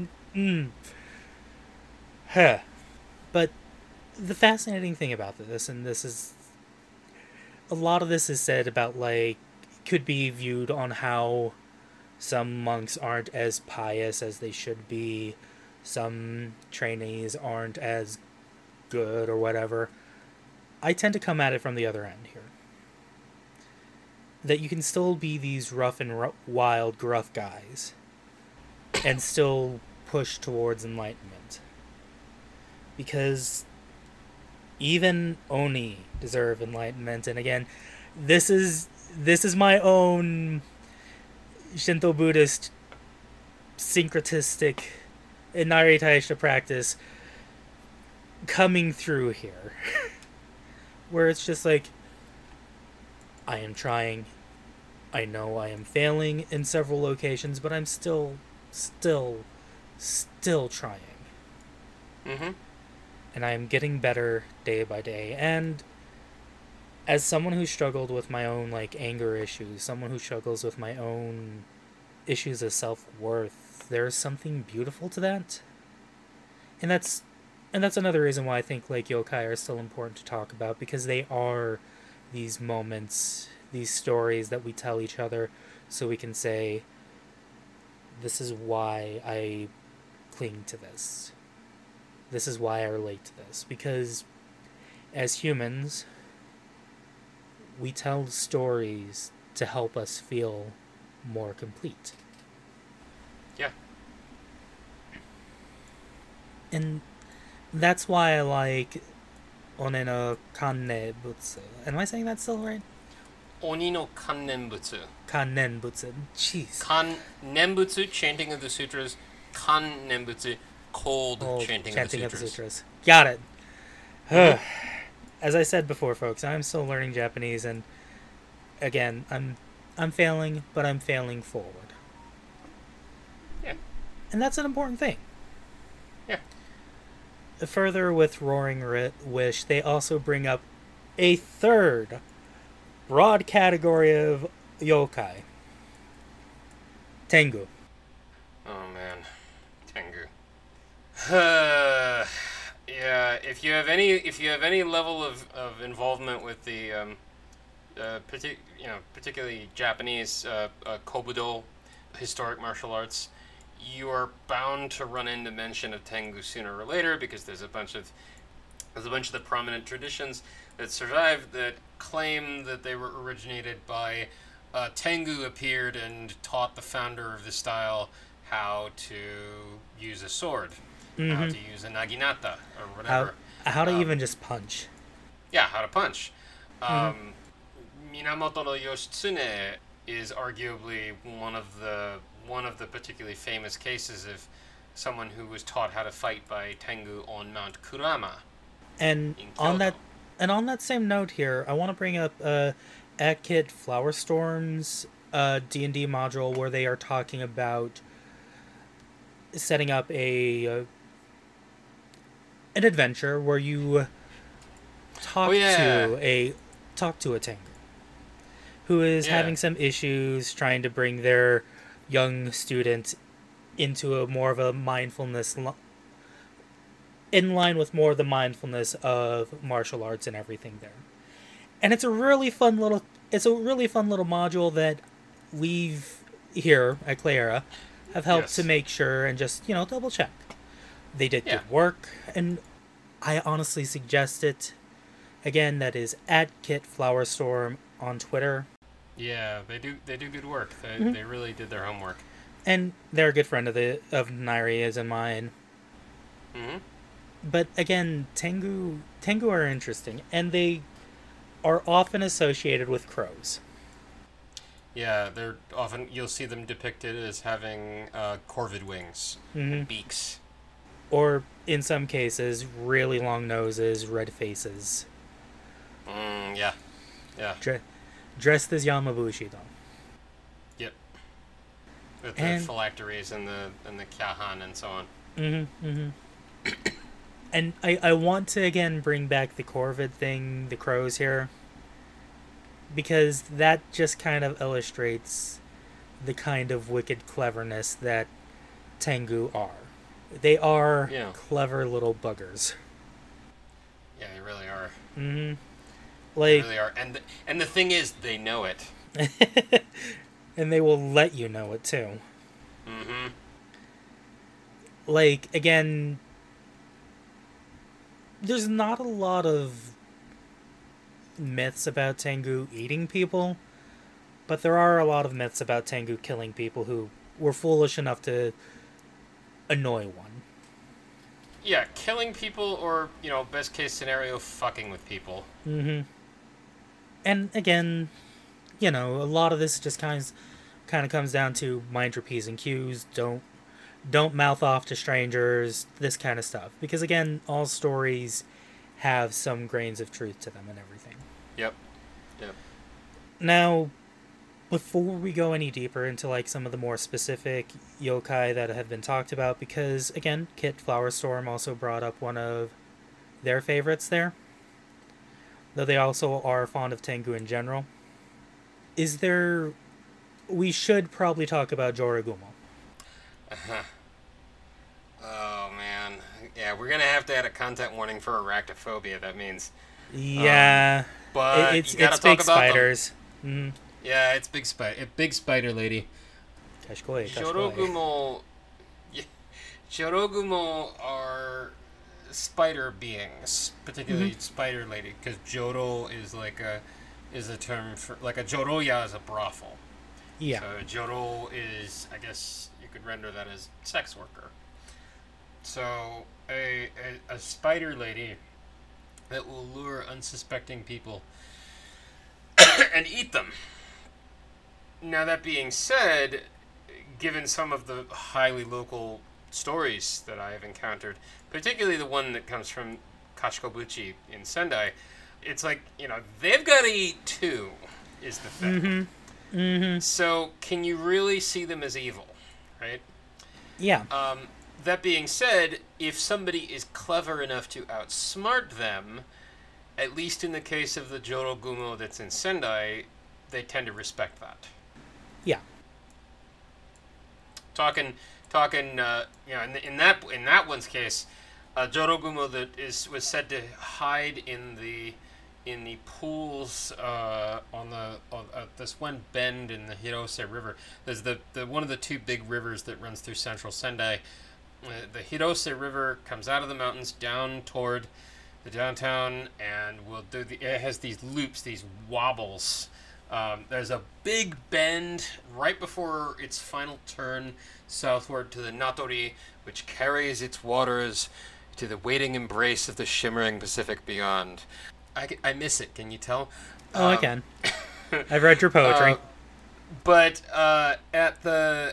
Huh. But the fascinating thing about this, and this is a lot of this is said about like could be viewed on how some monks aren't as pious as they should be, some trainees aren't as good or whatever. I tend to come at it from the other end here. That you can still be these rough and wild, gruff guys and still push towards enlightenment. Because even Oni deserve enlightenment, and again, this is my own Shinto Buddhist syncretistic Inari Taisha practice coming through here. Where it's just like, I am trying, I know I am failing in several locations, but I'm still trying. Mm-hmm. And I am getting better day by day. And as someone who struggled with my own like anger issues, someone who struggles with my own issues of self-worth, there's something beautiful to that. And that's another reason why I think like yokai are still important to talk about, because they are these moments, these stories that we tell each other so we can say, this is why I cling to this. This is why I relate to this. Because as humans, we tell stories to help us feel more complete. Yeah. And that's why I like One no Kannenbutsu. Am I saying that still right? Oni no kannenbutsu. Kannenbutsu. Jeez. Kannenbutsu, chanting of the sutras. Kannenbutsu, cold chanting of the sutras. Got it. As I said before, folks, I'm still learning Japanese, and again, I'm failing, but I'm failing forward. Yeah. And that's an important thing. Yeah. Further, with Roaring Wish, they also bring up a third broad category of yokai. Tengu. Oh man, Tengu. Yeah, if you have any level of involvement with the particularly Japanese kobudo, historic martial arts, you are bound to run into mention of Tengu sooner or later, because there's a bunch of the prominent traditions that survive that claim that they were originated by Tengu appeared and taught the founder of the style how to use a sword, how to use a naginata or whatever, how to even just punch. Yeah, how to punch. Minamoto no Yoshitsune is arguably one of the particularly famous cases of someone who was taught how to fight by Tengu on Mount Kurama And in on Kyoto. that same note here, I want to bring up at Kit Flowerstorm's D&D module where they are talking about setting up an adventure where you talk Oh yeah, to a Tengu who is yeah, having some issues trying to bring their young student into a more of a in line with more of the mindfulness of martial arts and everything there. And it's a really fun little module that we've here at Clara have helped to yes, make sure and just, double check. They did yeah, good work, and I honestly suggest it. Again, that is at Kit Flowerstorm on Twitter. yeah. They do good work. Mhm. They really did their homework. And they're a good friend of Nairi's and mine. Hmm. But again, Tengu are interesting, and they are often associated with crows. Yeah, they're often you'll see them depicted as having corvid wings, Hmm. beaks. Or, in some cases, really long noses, red faces. Yeah, yeah, Dre- Dressed as Yamabushi, though. yep. With the And, phylacteries and the kyahan and so on. hmm and I want to, again, bring back the corvid thing, the crows here, because that just kind of illustrates the kind of wicked cleverness that Tengu are. They are Yeah, clever little buggers. yeah, they really are. Hmm. They Like, really are. And the thing is, they know it. and they will let you know it too. Mm-hmm. Like, again, there's not a lot of myths about Tengu eating people, but there are a lot of myths about Tengu killing people who were foolish enough to annoy one. Yeah, killing people or, best case scenario, fucking with people. Hmm. And again, a lot of this just kind of comes down to mind your p's and q's. Don't mouth off to strangers. This kind of stuff, because again, all stories have some grains of truth to them and everything. Yep, yep. Now, before we go any deeper into like some of the more specific yokai that have been talked about, because again, Kit Flowerstorm also brought up one of their favorites there, though they also are fond of Tengu in general. Is there? We should probably talk about Joragumo. Oh, man. Yeah, we're going to have to add a content warning for arachnophobia, that means. Yeah, But it's you got it's to talk big about them. spiders. Mm. Yeah, it's big spider lady. Kashkoi, Kashkoi. Jorogumo, yeah, Jorogumo are spider beings, particularly Mm-hmm. spider lady, because Joro is a term for like a Joroya is a brothel. Yeah. So Joro is, I guess you could render that as sex worker. So a spider lady that will lure unsuspecting people and eat them. Now that being said, given some of the highly local stories that I have encountered, particularly the one that comes from Kashikobuchi in Sendai, it's like, they've got to eat too, is the thing. Mm-hmm. Mm-hmm. So, can you really see them as evil, right? Yeah. That being said, if somebody is clever enough to outsmart them, at least in the case of the Jorogumo that's in Sendai, they tend to respect that. Yeah. Talking, in that one's case, Jorogumo that was said to hide in the pools on this one bend in the Hirose River. There's the one of the two big rivers that runs through central Sendai. The Hirose River comes out of the mountains down toward the downtown, and it has these loops, these wobbles. There's a big bend right before its final turn southward to the Natori, which carries its waters to the waiting embrace of the shimmering Pacific beyond. I miss it. Can you tell? Oh, I can. I've read your poetry. But at the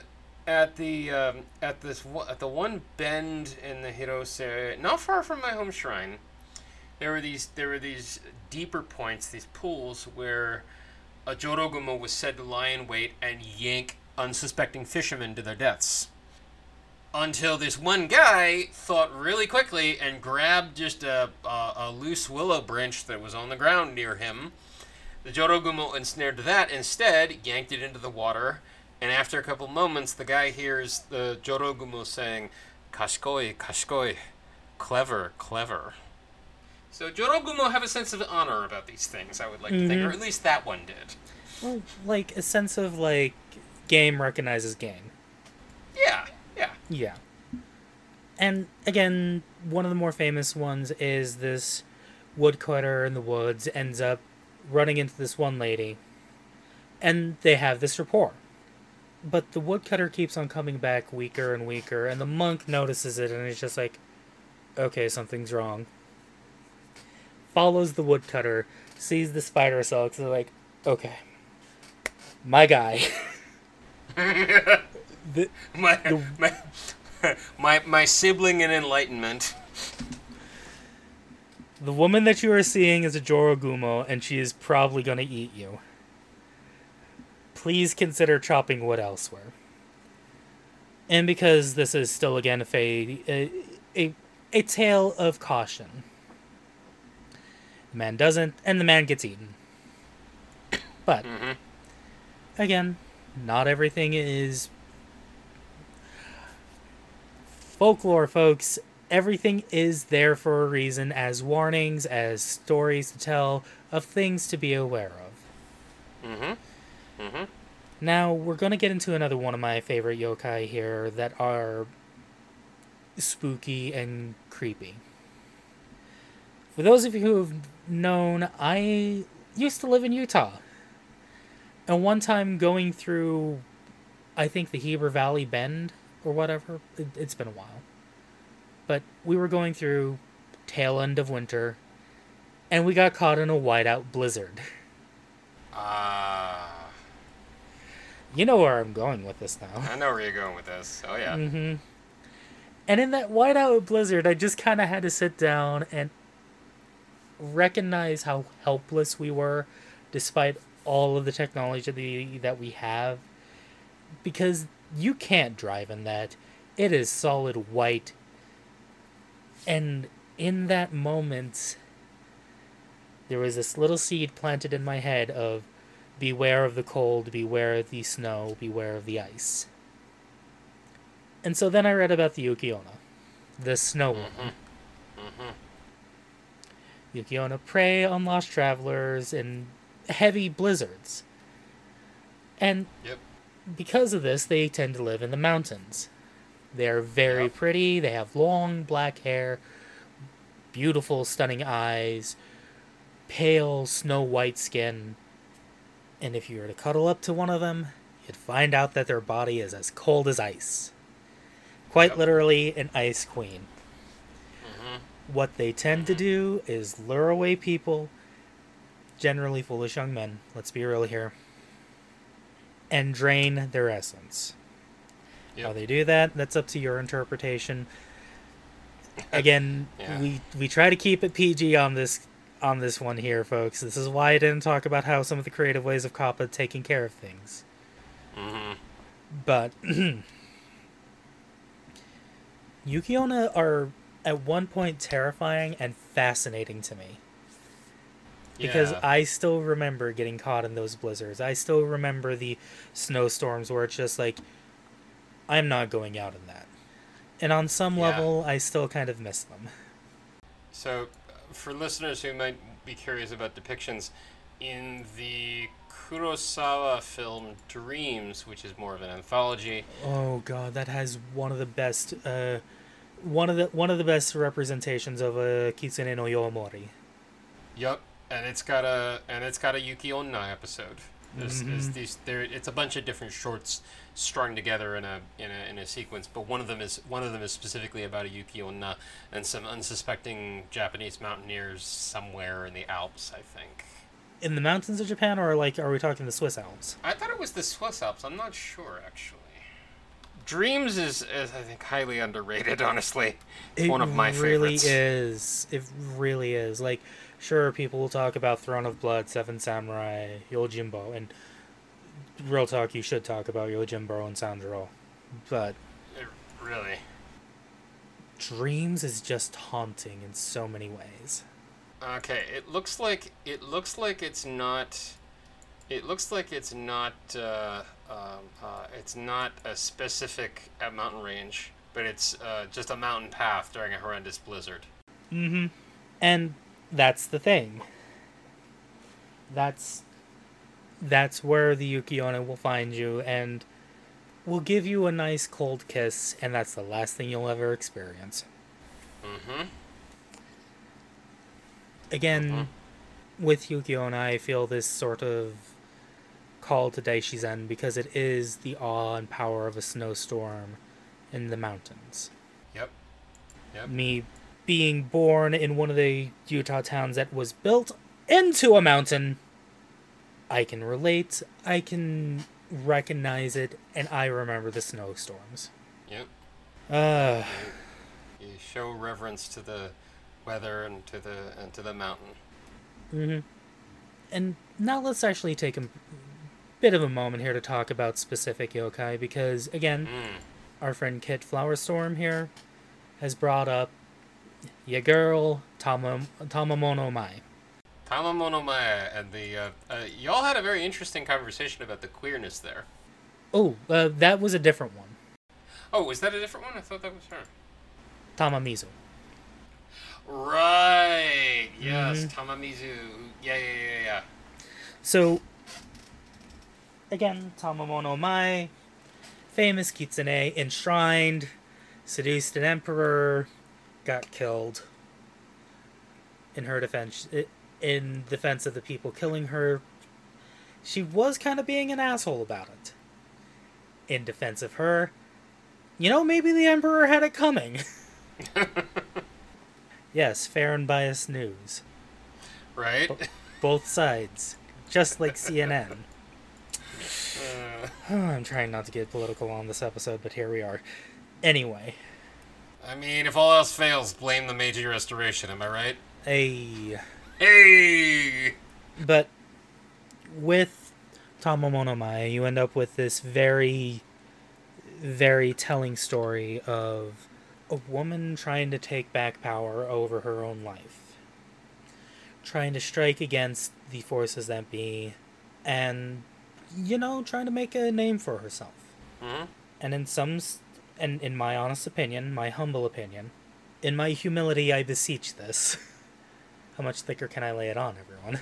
one bend in the Hirose, not far from my home shrine, there were these deeper points, these pools where a Jorogumo was said to lie in wait and yank unsuspecting fishermen to their deaths. Until this one guy thought really quickly and grabbed just a loose willow branch that was on the ground near him. The Jorogumo ensnared to that instead, yanked it into the water, and after a couple moments, the guy hears the Jorogumo saying, "Kashikoi, kashikoi, clever, clever." So Jorogumo have a sense of honor about these things, I would like to think, or at least that one did. Well, like, a sense of, like, game recognizes game. Yeah. Yeah. And, again, one of the more famous ones is this woodcutter in the woods ends up running into this one lady, and they have this rapport. But the woodcutter keeps on coming back weaker and weaker, and the monk notices it, and he's just like, okay, something's wrong. Follows the woodcutter, sees the spider silks, and like, okay, my guy. My sibling in enlightenment. The woman that you are seeing is a Jorogumo, and she is probably going to eat you. Please consider chopping wood elsewhere. And because this is still, again, a tale of caution. The man doesn't, and the man gets eaten. But, again, not everything is folklore, folks. Everything is there for a reason, as warnings, as stories to tell, of things to be aware of. Now, we're going to get into another one of my favorite yokai here that are spooky and creepy. For those of you who have known, I used to live in Utah. And one time going through, I think, the Heber Valley Bend, or whatever, it's been a while. But we were going through tail end of winter, and we got caught in a whiteout blizzard. You know where I'm going with this now. I know where you're going with this. Oh, yeah. And in that whiteout blizzard, I just kind of had to sit down and recognize how helpless we were, despite all of the technology that we have. Because you can't drive in that. It is solid white. And in that moment, there was this little seed planted in my head of beware of the cold, beware of the snow, beware of the ice. And so then I read about the Yuki-onna, the snow woman. Yuki-onna prey on lost travelers in heavy blizzards. And because of this, they tend to live in the mountains. They're very pretty, they have long black hair, beautiful, stunning eyes, pale, snow-white skin. And if you were to cuddle up to one of them, you'd find out that their body is as cold as ice. Quite literally an ice queen. What they tend to do is lure away people, generally foolish young men, let's be real here, and drain their essence. How they do that, that's up to your interpretation. Again, we try to keep it PG on this one here, folks. This is why I didn't talk about how some of the creative ways of Kappa taking care of things. But Yuki-onna are at one point terrifying and fascinating to me. Because I still remember getting caught in those blizzards. I still remember the snowstorms where it's just like, I'm not going out in that. And on some level, I still kind of miss them. So, for listeners who might be curious about depictions, in the Kurosawa film Dreams, which is more of an anthology. Oh god, that has one of the best one of the best representations of a Kitsune no Yomori. Yup, and it's got a Yuki-onna episode. It's a bunch of different shorts strung together in a sequence, but one of them is specifically about a Yuki Onna and some unsuspecting Japanese mountaineers somewhere in the Alps, I think. In the mountains of Japan, or like, are we talking the Swiss Alps? I thought it was the Swiss Alps. I'm not sure, actually. Dreams is I think, highly underrated, honestly. It's one of my favorites. It really is. Like, sure, people will talk about Throne of Blood, Seven Samurai, Yojimbo, and real talk, you should talk about Yojimbo and Sanjuro. But... Really? Dreams is just haunting in so many ways. Okay, it looks like it's not... It looks like it's not a specific mountain range, but it's just a mountain path during a horrendous blizzard. Mm-hmm. And that's the thing. That's where the Yuki Onna will find you, and will give you a nice cold kiss, and that's the last thing you'll ever experience. Mm-hmm. Again, with Yuki Onna, I feel this sort of call to Daishizen because it is the awe and power of a snowstorm in the mountains. Yep. Me being born in one of the Utah towns that was built into a mountain, I can relate, I can recognize it, and I remember the snowstorms. Yep. You show reverence to the weather and to the mountain. Mm-hmm. And now let's actually take a bit of a moment here to talk about specific yokai, because again, our friend Kit Flowerstorm here has brought up your girl Tamamono Mai. Tamamono Mai, and the y'all had a very interesting conversation about the queerness there. Oh, that was a different one. Oh, was that a different one? I thought that was her. Tamamizu. Right. Yes, Tamamizu. Yeah. So, again, Tamamono Mai, famous kitsune, enshrined, seduced an emperor, got killed. In her defense, in defense of the people killing her, she was kind of being an asshole about it. In defense of her, maybe the emperor had it coming. Yes, fair and biased news. Right? Both sides. Just like CNN. I'm trying not to get political on this episode, but here we are. Anyway. I mean, if all else fails, blame the Meiji Restoration, am I right? Hey. But with Tamamono Mai, you end up with this very, very telling story of a woman trying to take back power over her own life. Trying to strike against the forces that be, and, trying to make a name for herself. Mm-hmm. And in my honest opinion, my humble opinion, in my humility, I beseech this. How much thicker can I lay it on, everyone?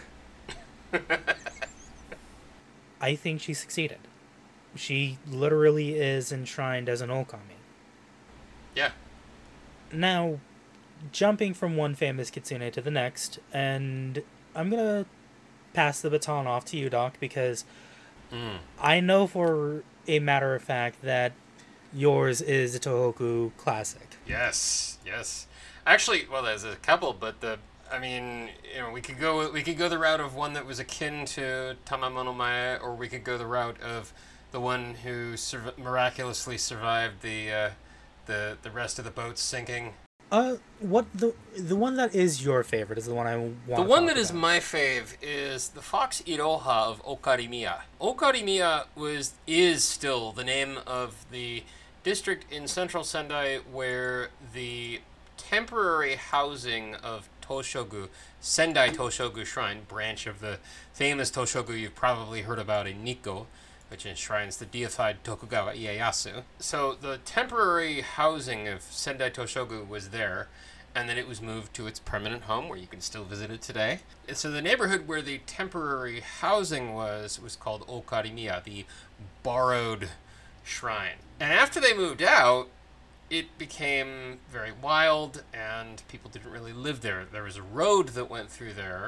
I think she succeeded. She literally is enshrined as an Okami. Yeah. Now, jumping from one famous kitsune to the next, and I'm gonna pass the baton off to you, Doc, because I know for a matter of fact that yours is a Tohoku classic. Yes. Actually, well, there's a couple, but we could go the route of one that was akin to Tamamono Mai, or we could go the route of the one who miraculously survived the rest of the boats sinking. What the one that is your favorite is the one I want to talk about. The one that is my fave is the Fox Iroha of Okarimiya. Okarimiya is still the name of the district in central Sendai where the temporary housing of Toshogu, Sendai Toshogu Shrine, branch of the famous Toshogu you've probably heard about in Nikko, which enshrines the deified Tokugawa Ieyasu. So the temporary housing of Sendai Toshogu was there, and then it was moved to its permanent home, where you can still visit it today. And so the neighborhood where the temporary housing was called Okarimiya, the borrowed shrine. And after they moved out, it became very wild, and people didn't really live there. There was a road that went through there,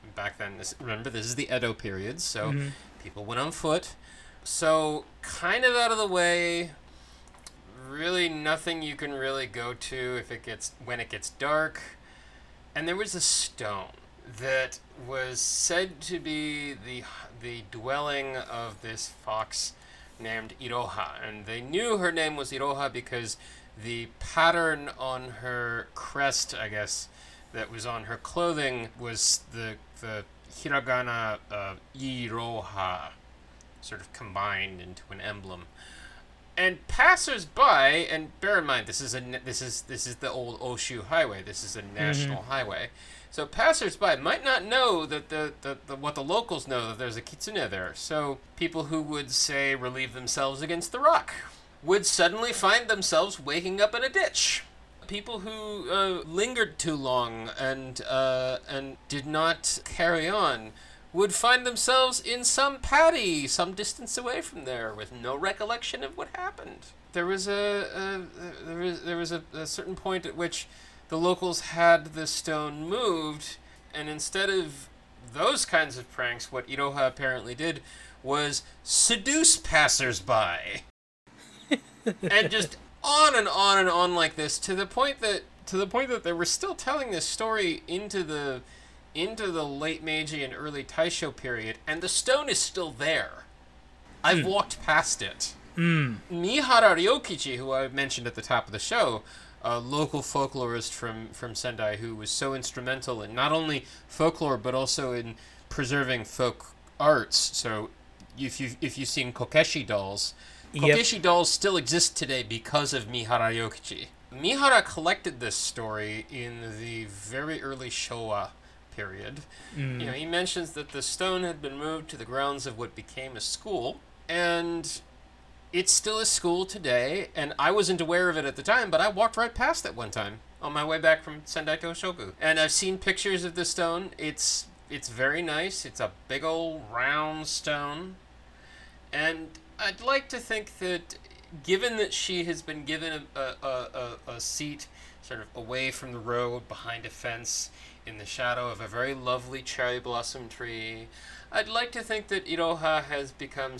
back then, remember, this is the Edo period, so Mhm. people went on foot. So, kind of out of the way, really nothing you can really go to when it gets dark. And there was a stone that was said to be the dwelling of this fox named Iroha, and they knew her name was Iroha because the pattern on her crest, I guess, that was on her clothing was the hiragana Iroha, sort of combined into an emblem. And passers-by, and bear in mind, this is the old Oshu Highway. This is a national highway. So passers-by might not know that what the locals know, that there's a kitsune there. So people who would, say, relieve themselves against the rock would suddenly find themselves waking up in a ditch. People who lingered too long and did not carry on would find themselves in some paddy some distance away from there with no recollection of what happened. There was a certain point at which the locals had the stone moved, and instead of those kinds of pranks, what Iroha apparently did was seduce passers-by. And just on and on and on like this, to the point that they were still telling this story into the late Meiji and early Taisho period, and the stone is still there. I've walked past it. Mihara Ryokichi, who I mentioned at the top of the show, a local folklorist from Sendai who was so instrumental in not only folklore but also in preserving folk arts. So if you've seen Kokeshi dolls, Kokeshi dolls still exist today because of Mihara Ryokichi. Mihara collected this story in the very early Showa period. He mentions that the stone had been moved to the grounds of what became a school, and it's still a school today, and I wasn't aware of it at the time, but I walked right past it one time on my way back from Sendai Toshoku. And I've seen pictures of the stone. It's very nice. It's a big old round stone. And I'd like to think that, given that she has been given a seat sort of away from the road, behind a fence, in the shadow of a very lovely cherry blossom tree, I'd like to think that Iroha has become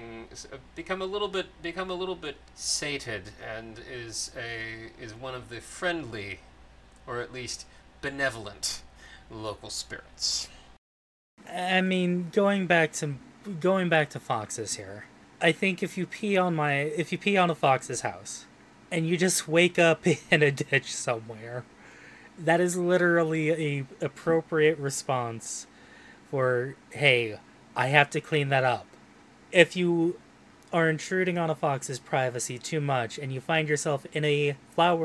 a little bit sated, and is one of the friendly, or at least benevolent, local spirits. I mean, going back to foxes here, I think if you pee on a fox's house, and you just wake up in a ditch somewhere, that is literally a appropriate response for, hey, I have to clean that up. If you are intruding on a fox's privacy too much and you find yourself in a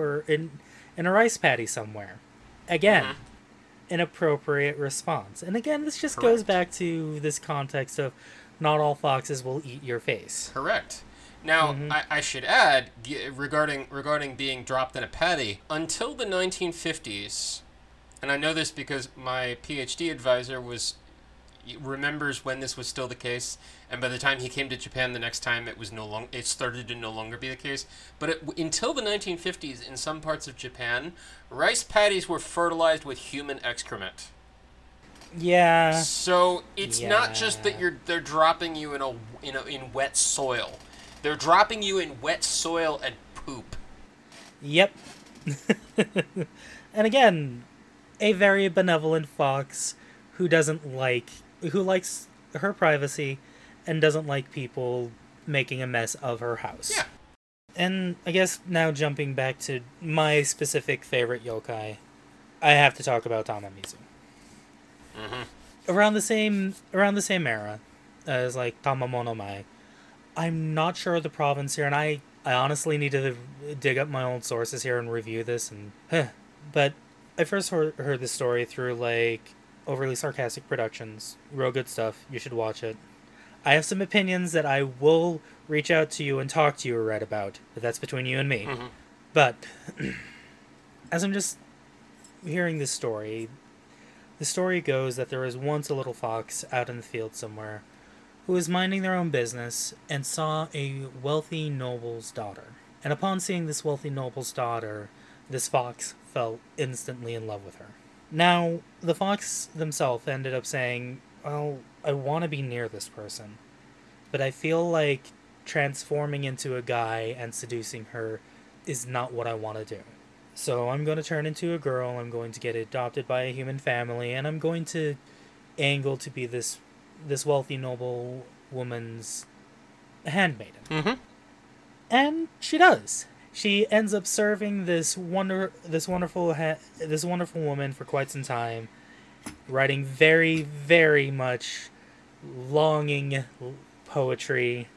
rice paddy somewhere, again, an appropriate response. And again, this just goes back to this context of not all foxes will eat your face. Correct. Now, I should add, regarding being dropped in a paddy, until the 1950s, and I know this because my PhD advisor remembers when this was still the case, and by the time he came to Japan the next time, it started to no longer be the case. But until the 1950s, in some parts of Japan, rice paddies were fertilized with human excrement. Yeah. So it's not just that they're dropping you in wet soil. They're dropping you in wet soil and poop. Yep. And again, a very benevolent fox who likes her privacy and doesn't like people making a mess of her house. Yeah. And I guess now jumping back to my specific favorite yokai, I have to talk about Tamamizu. Around the same era as like Tamamono Mai. I'm not sure of the province here, and I honestly need to dig up my old sources here and review this. But I first heard this story through like Overly Sarcastic Productions. Real good stuff. You should watch it. I have some opinions that I will reach out to you and talk to you or read about, but that's between you and me. But as I'm just hearing this story, the story goes that there was once a little fox out in the field somewhere who was minding their own business and saw a wealthy noble's daughter. And upon seeing this wealthy noble's daughter, this fox fell instantly in love with her. Now, the fox themselves ended up saying, well, I want to be near this person, but I feel like transforming into a guy and seducing her is not what I want to do. So I'm going to turn into a girl, I'm going to get adopted by a human family, and I'm going to angle to be this wealthy noble woman's handmaiden. Mm-hmm. And she does. She ends up serving this wonderful woman for quite some time, writing very, very much longing poetry.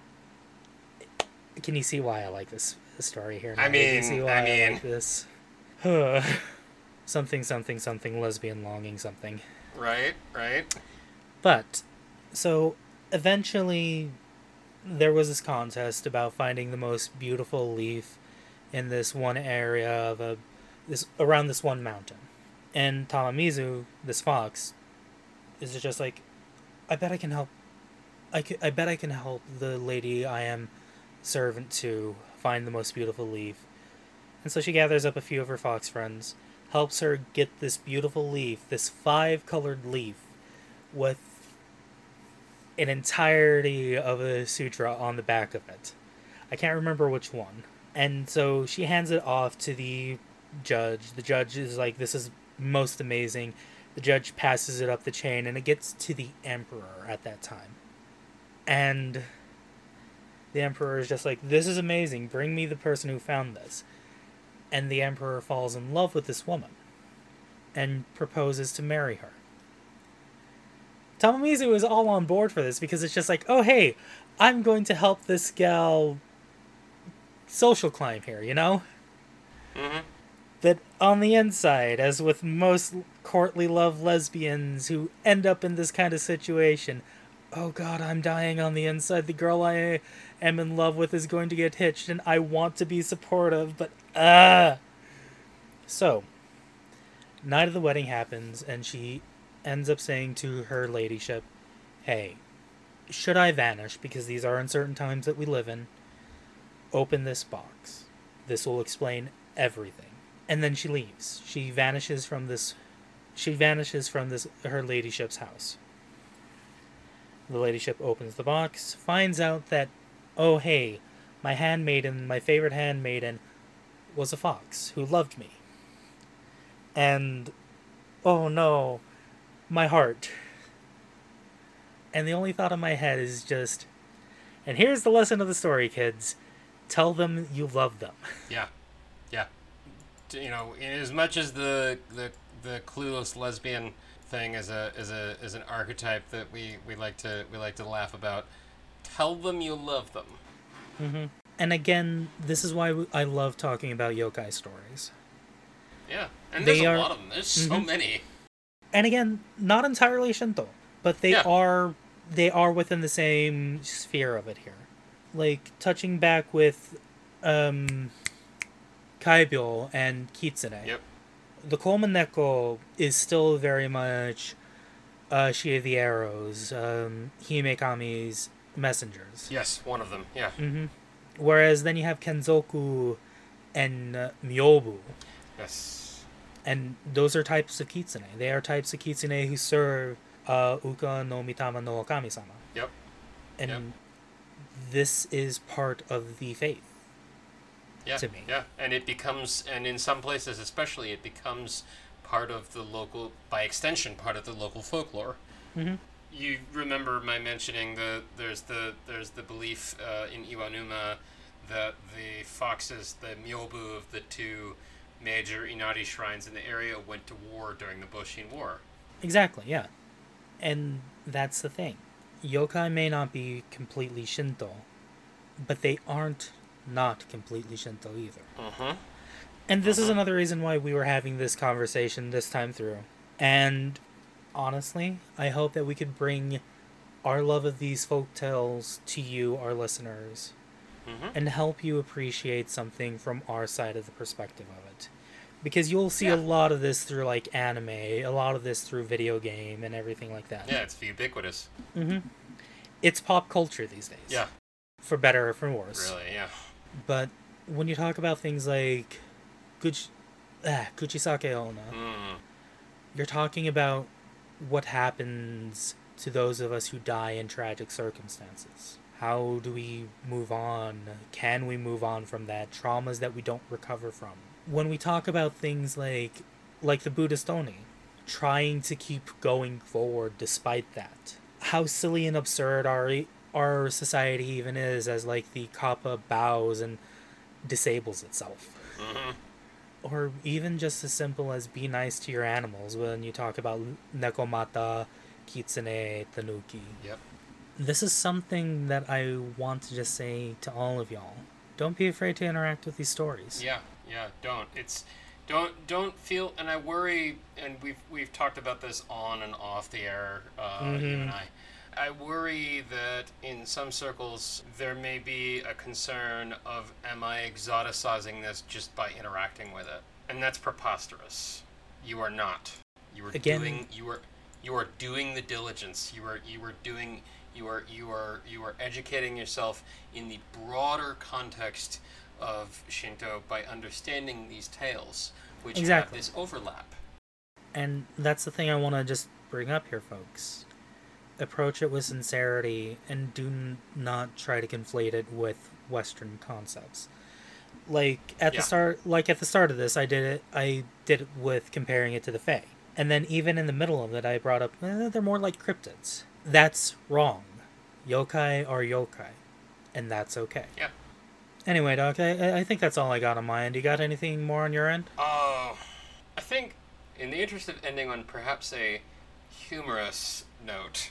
Can you see why I like this story here? I Can you mean, see why I like this? Something, something, something, lesbian longing something. Right. But, so, eventually, there was this contest about finding the most beautiful leaf in this one area of around this one mountain. And Tamamizu, this fox, is just like, I bet I can help. I bet I can help the lady I am servant to find the most beautiful leaf. And so she gathers up a few of her fox friends, helps her get this beautiful leaf, this 5-colored leaf, with an entirety of a sutra on the back of it. I can't remember which one. And so she hands it off to the judge. The judge is like, this is most amazing. The judge passes it up the chain, and it gets to the emperor at that time. And the emperor is just like, this is amazing. Bring me the person who found this. And the emperor falls in love with this woman and proposes to marry her. Tamamizu is all on board for this because it's just like, oh, hey, I'm going to help this gal social climb here, you know? Mm-hmm. But on the inside, as with most courtly love lesbians who end up in this kind of situation, oh god, I'm dying on the inside. The girl I am in love with is going to get hitched, and I want to be supportive, but So, night of the wedding happens, and she ends up saying to her ladyship, hey, should I vanish, because these are uncertain times that we live in, open this box. This will explain everything. And then she leaves. She vanishes from her ladyship's house. The ladyship opens the box, finds out that, oh hey, my handmaiden, my favorite handmaiden, was a fox who loved me. And, oh no, my heart. And the only thought in my head is just, and here's the lesson of the story, kids. Tell them you love them. Yeah. You know, as much as the clueless lesbian thing is an archetype that we like to laugh about, tell them you love them. Mm-hmm. And again, this is why I love talking about yokai stories. Yeah, and there's a lot of them. There's so many. And again, not entirely Shinto, but they are within the same sphere of it here. Like, touching back with Kaibyo and Kitsune. Yep. The Komaneko is still very much Shie the Arrows, Himekami's messengers. Yes, one of them, yeah. Mm-hmm. Whereas then you have Kenzoku and Myobu. Yes. And those are types of Kitsune. They are types of Kitsune who serve Uka no Mitama no Okami-sama. Yep. And this is part of the faith. Yeah, to me. Yeah, and it becomes, and in some places especially, it becomes part of the local, by extension, part of the local folklore. Mm-hmm. You remember my mentioning there's the belief in Iwanuma that the foxes, the Myobu of the two major Inari shrines in the area, went to war during the Boshin War. Exactly, yeah. And that's the thing. Yokai may not be completely Shinto, but they aren't not completely Shinto either. Uh-huh. And this is another reason why we were having this conversation this time through. And honestly, I hope that we could bring our love of these folk tales to you, our listeners, and help you appreciate something from our side of the perspective of it. Because you'll see a lot of this through, like, anime, a lot of this through video game, and everything like that. Yeah, it's ubiquitous. Mm-hmm. It's pop culture these days. Yeah. For better or for worse. Really, yeah. But when you talk about things like Kuchisake Onna, You're talking about what happens to those of us who die in tragic circumstances. How do we move on? Can we move on from that? Traumas that we don't recover from. When we talk about things like the Buddhist Oni, trying to keep going forward despite that. How silly and absurd our society even is, as like the Kappa bows and disables itself. Mm-hmm. Or even just as simple as be nice to your animals when you talk about Nekomata, Kitsune, Tanuki. Yep. This is something that I want to just say to all of y'all. Don't be afraid to interact with these stories. Yeah, don't. Don't feel, and I worry, and we've talked about this on and off the air, you and I. I worry that in some circles there may be a concern of, am I exoticizing this just by interacting with it? And that's preposterous. You are not. You are doing the diligence. You are educating yourself in the broader context of Shinto by understanding these tales, which have this overlap. And that's the thing I want to just bring up here, folks. Approach it with sincerity and do not try to conflate it with Western concepts. At the start of this, I did it with comparing it to the Fae. And then even in the middle of it, I brought up, they're more like cryptids. That's wrong. Yokai are yokai. And that's okay. Yeah. Anyway, Doc, I think that's all I got on my end. You got anything more on your end? I think, in the interest of ending on perhaps a humorous note,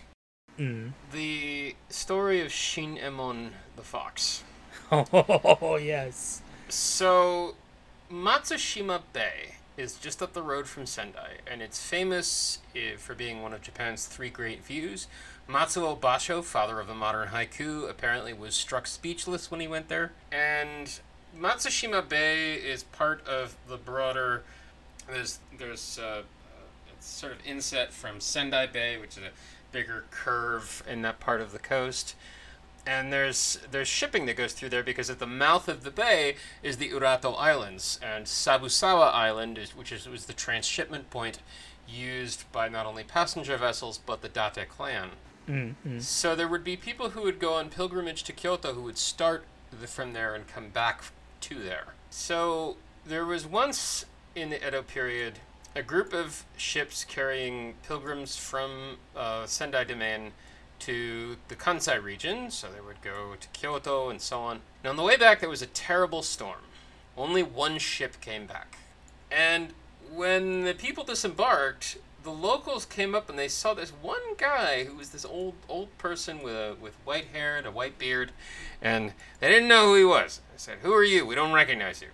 the story of Shin-Emon the fox. Oh, yes. So, Matsushima Bay is just up the road from Sendai, and it's famous for being one of Japan's 3 great views. Matsuo Basho, father of the modern haiku, apparently was struck speechless when he went there. And Matsushima Bay is part of the broader... There's it's sort of inset from Sendai Bay, which is a bigger curve in that part of the coast. And there's shipping that goes through there because at the mouth of the bay is the Urato Islands, and Sabusawa Island, was the transshipment point used by not only passenger vessels but the Date clan. Mm-hmm. So there would be people who would go on pilgrimage to Kyoto who would start from there and come back to there. So there was once in the Edo period a group of ships carrying pilgrims from Sendai domain to the Kansai region, so they would go to Kyoto and so on. And on the way back, there was a terrible storm. Only one ship came back. And when the people disembarked, the locals came up and they saw this one guy who was this old person with white hair and a white beard, and they didn't know who he was. I said, "Who are you? We don't recognize you."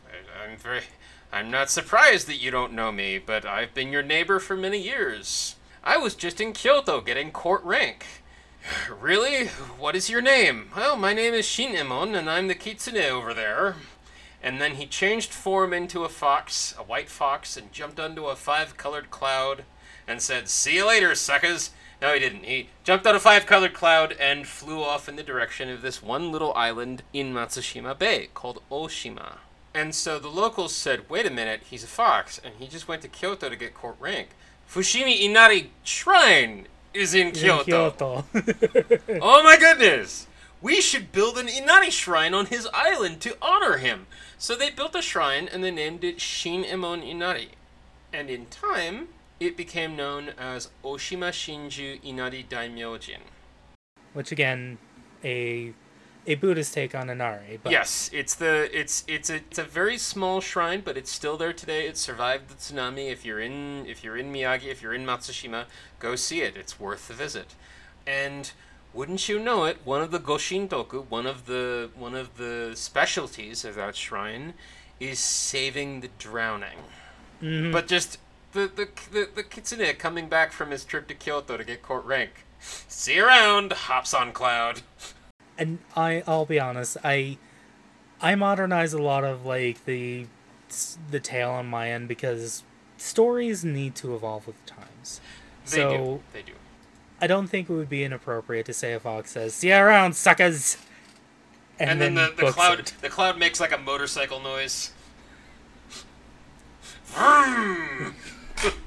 I'm not surprised that you don't know me, but I've been your neighbor for many years. I was just in Kyoto getting court rank. Really? What is your name? Well, my name is Shin-Emon, and I'm the kitsune over there. And then he changed form into a fox, a white fox, and jumped onto a 5-colored cloud and said, "See you later, suckers." No, he didn't. He jumped on a 5-colored cloud and flew off in the direction of this one little island in Matsushima Bay called Oshima. And so the locals said, "Wait a minute, he's a fox, and he just went to Kyoto to get court rank. Fushimi Inari Shrine is in Kyoto. Oh my goodness! We should build an Inari Shrine on his island to honor him." So they built a shrine and they named it Shin-Emon Inari. And in time, it became known as Oshima Shinju Inari Daimyojin. Which again, a Buddhist take on Inari. But yes, it's a very small shrine, but it's still there today. It survived the tsunami. If you're in Miyagi, if you're in Matsushima, go see it. It's worth the visit. And wouldn't you know it, one of the Goshintoku, one of the specialties of that shrine, is saving the drowning. Mm-hmm. But just the kitsune coming back from his trip to Kyoto to get court rank. See you around, hops on cloud. And I'll be honest, I modernize a lot of like the tale on my end because stories need to evolve with the times. They do. I don't think it would be inappropriate to say a fox says, "See you around, suckers!" And then the cloud makes like a motorcycle noise.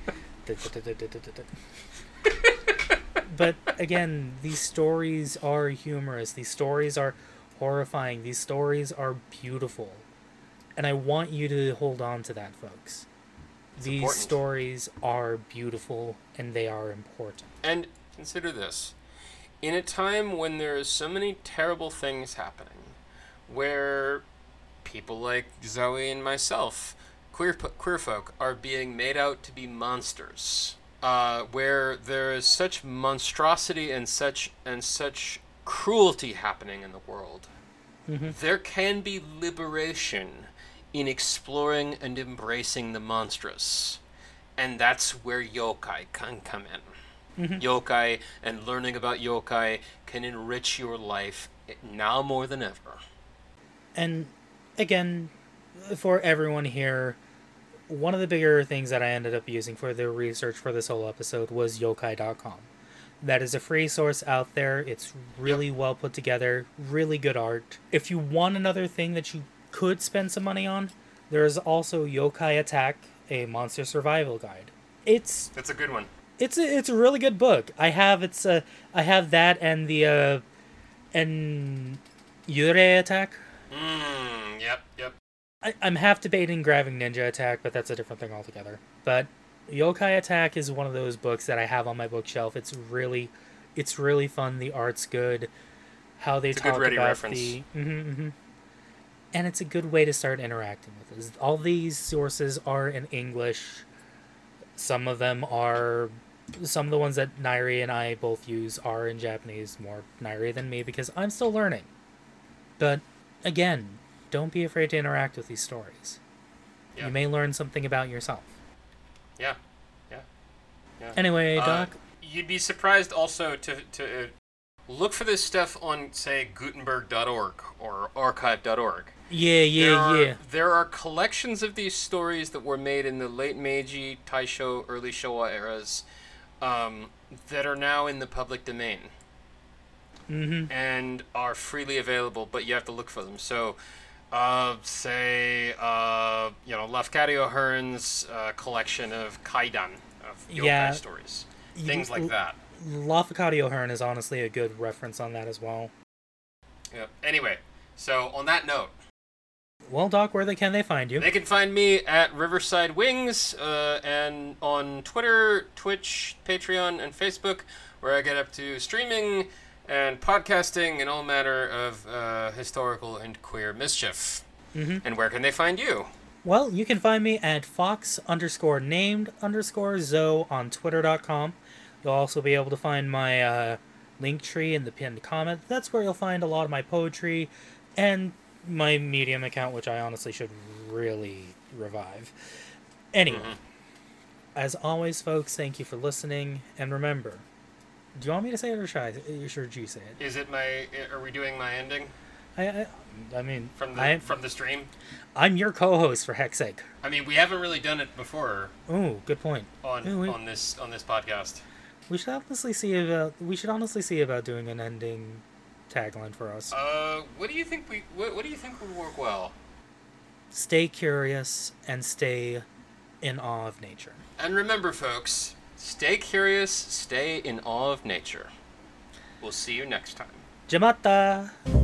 But again, these stories are humorous. These stories are horrifying. These stories are beautiful. And I want you to hold on to that, folks. These important. stories are beautiful and they are important. And consider this. In a time when there are so many terrible things happening, where people like Zoe and myself, queer folk, are being made out to be monsters, where there is such monstrosity and such cruelty happening in the world, there can be liberation in exploring and embracing the monstrous. And that's where yokai can come in. Yokai and learning about yokai can enrich your life now more than ever. And again, for everyone here, one of the bigger things that I ended up using for the research for this whole episode was yokai.com. That is a free source out there. It's really well put together, really good art. If you want another thing that you could spend some money on, there is also Yokai Attack, a monster survival guide. That's a good one. It's a really good book. I have that and the Yurei Attack. Yep. I'm half debating grabbing Ninja Attack, but that's a different thing altogether. But Yokai Attack is one of those books that I have on my bookshelf. It's really fun. The art's good. How they talk about reference. the and it's a good way to start interacting with us. All these sources are in English. Some of the ones that Nairi and I both use are in Japanese, more Nairi than me because I'm still learning. But again, don't be afraid to interact with these stories. Yeah. You may learn something about yourself. Yeah. Anyway, Doc. You'd be surprised also to look for this stuff on, say, Gutenberg.org or archive.org. Yeah. There are collections of these stories that were made in the late Meiji, Taisho, early Showa eras that are now in the public domain. And are freely available, but you have to look for them. So, Lafcadio Hearn's collection of Kaidan, of yokai stories. Things like that. Lafcadio Hearn is honestly a good reference on that as well. Yeah. Anyway, so on that note, well, Doc, where can they find you? They can find me at Riverside Wings, and on Twitter, Twitch, Patreon, and Facebook, where I get up to streaming and podcasting and all manner of historical and queer mischief. And where can they find you? Well, you can find me at fox_named_Zoe on twitter.com. You'll also be able to find my link tree in the pinned comment. That's where you'll find a lot of my poetry and my Medium account, which I honestly should really revive. Anyway, as always, folks, thank you for listening. And remember, do you want me to say it or should you say it? Is it are we doing my ending? I mean... From the stream? I'm your co-host, for heck's sake. I mean, we haven't really done it before. Ooh, good point. On this podcast. We should honestly see about doing an ending tagline for us. What do you think what do you think would work well? Stay curious and stay in awe of nature. And remember, folks, stay curious, stay in awe of nature. We'll see you next time. Jamata!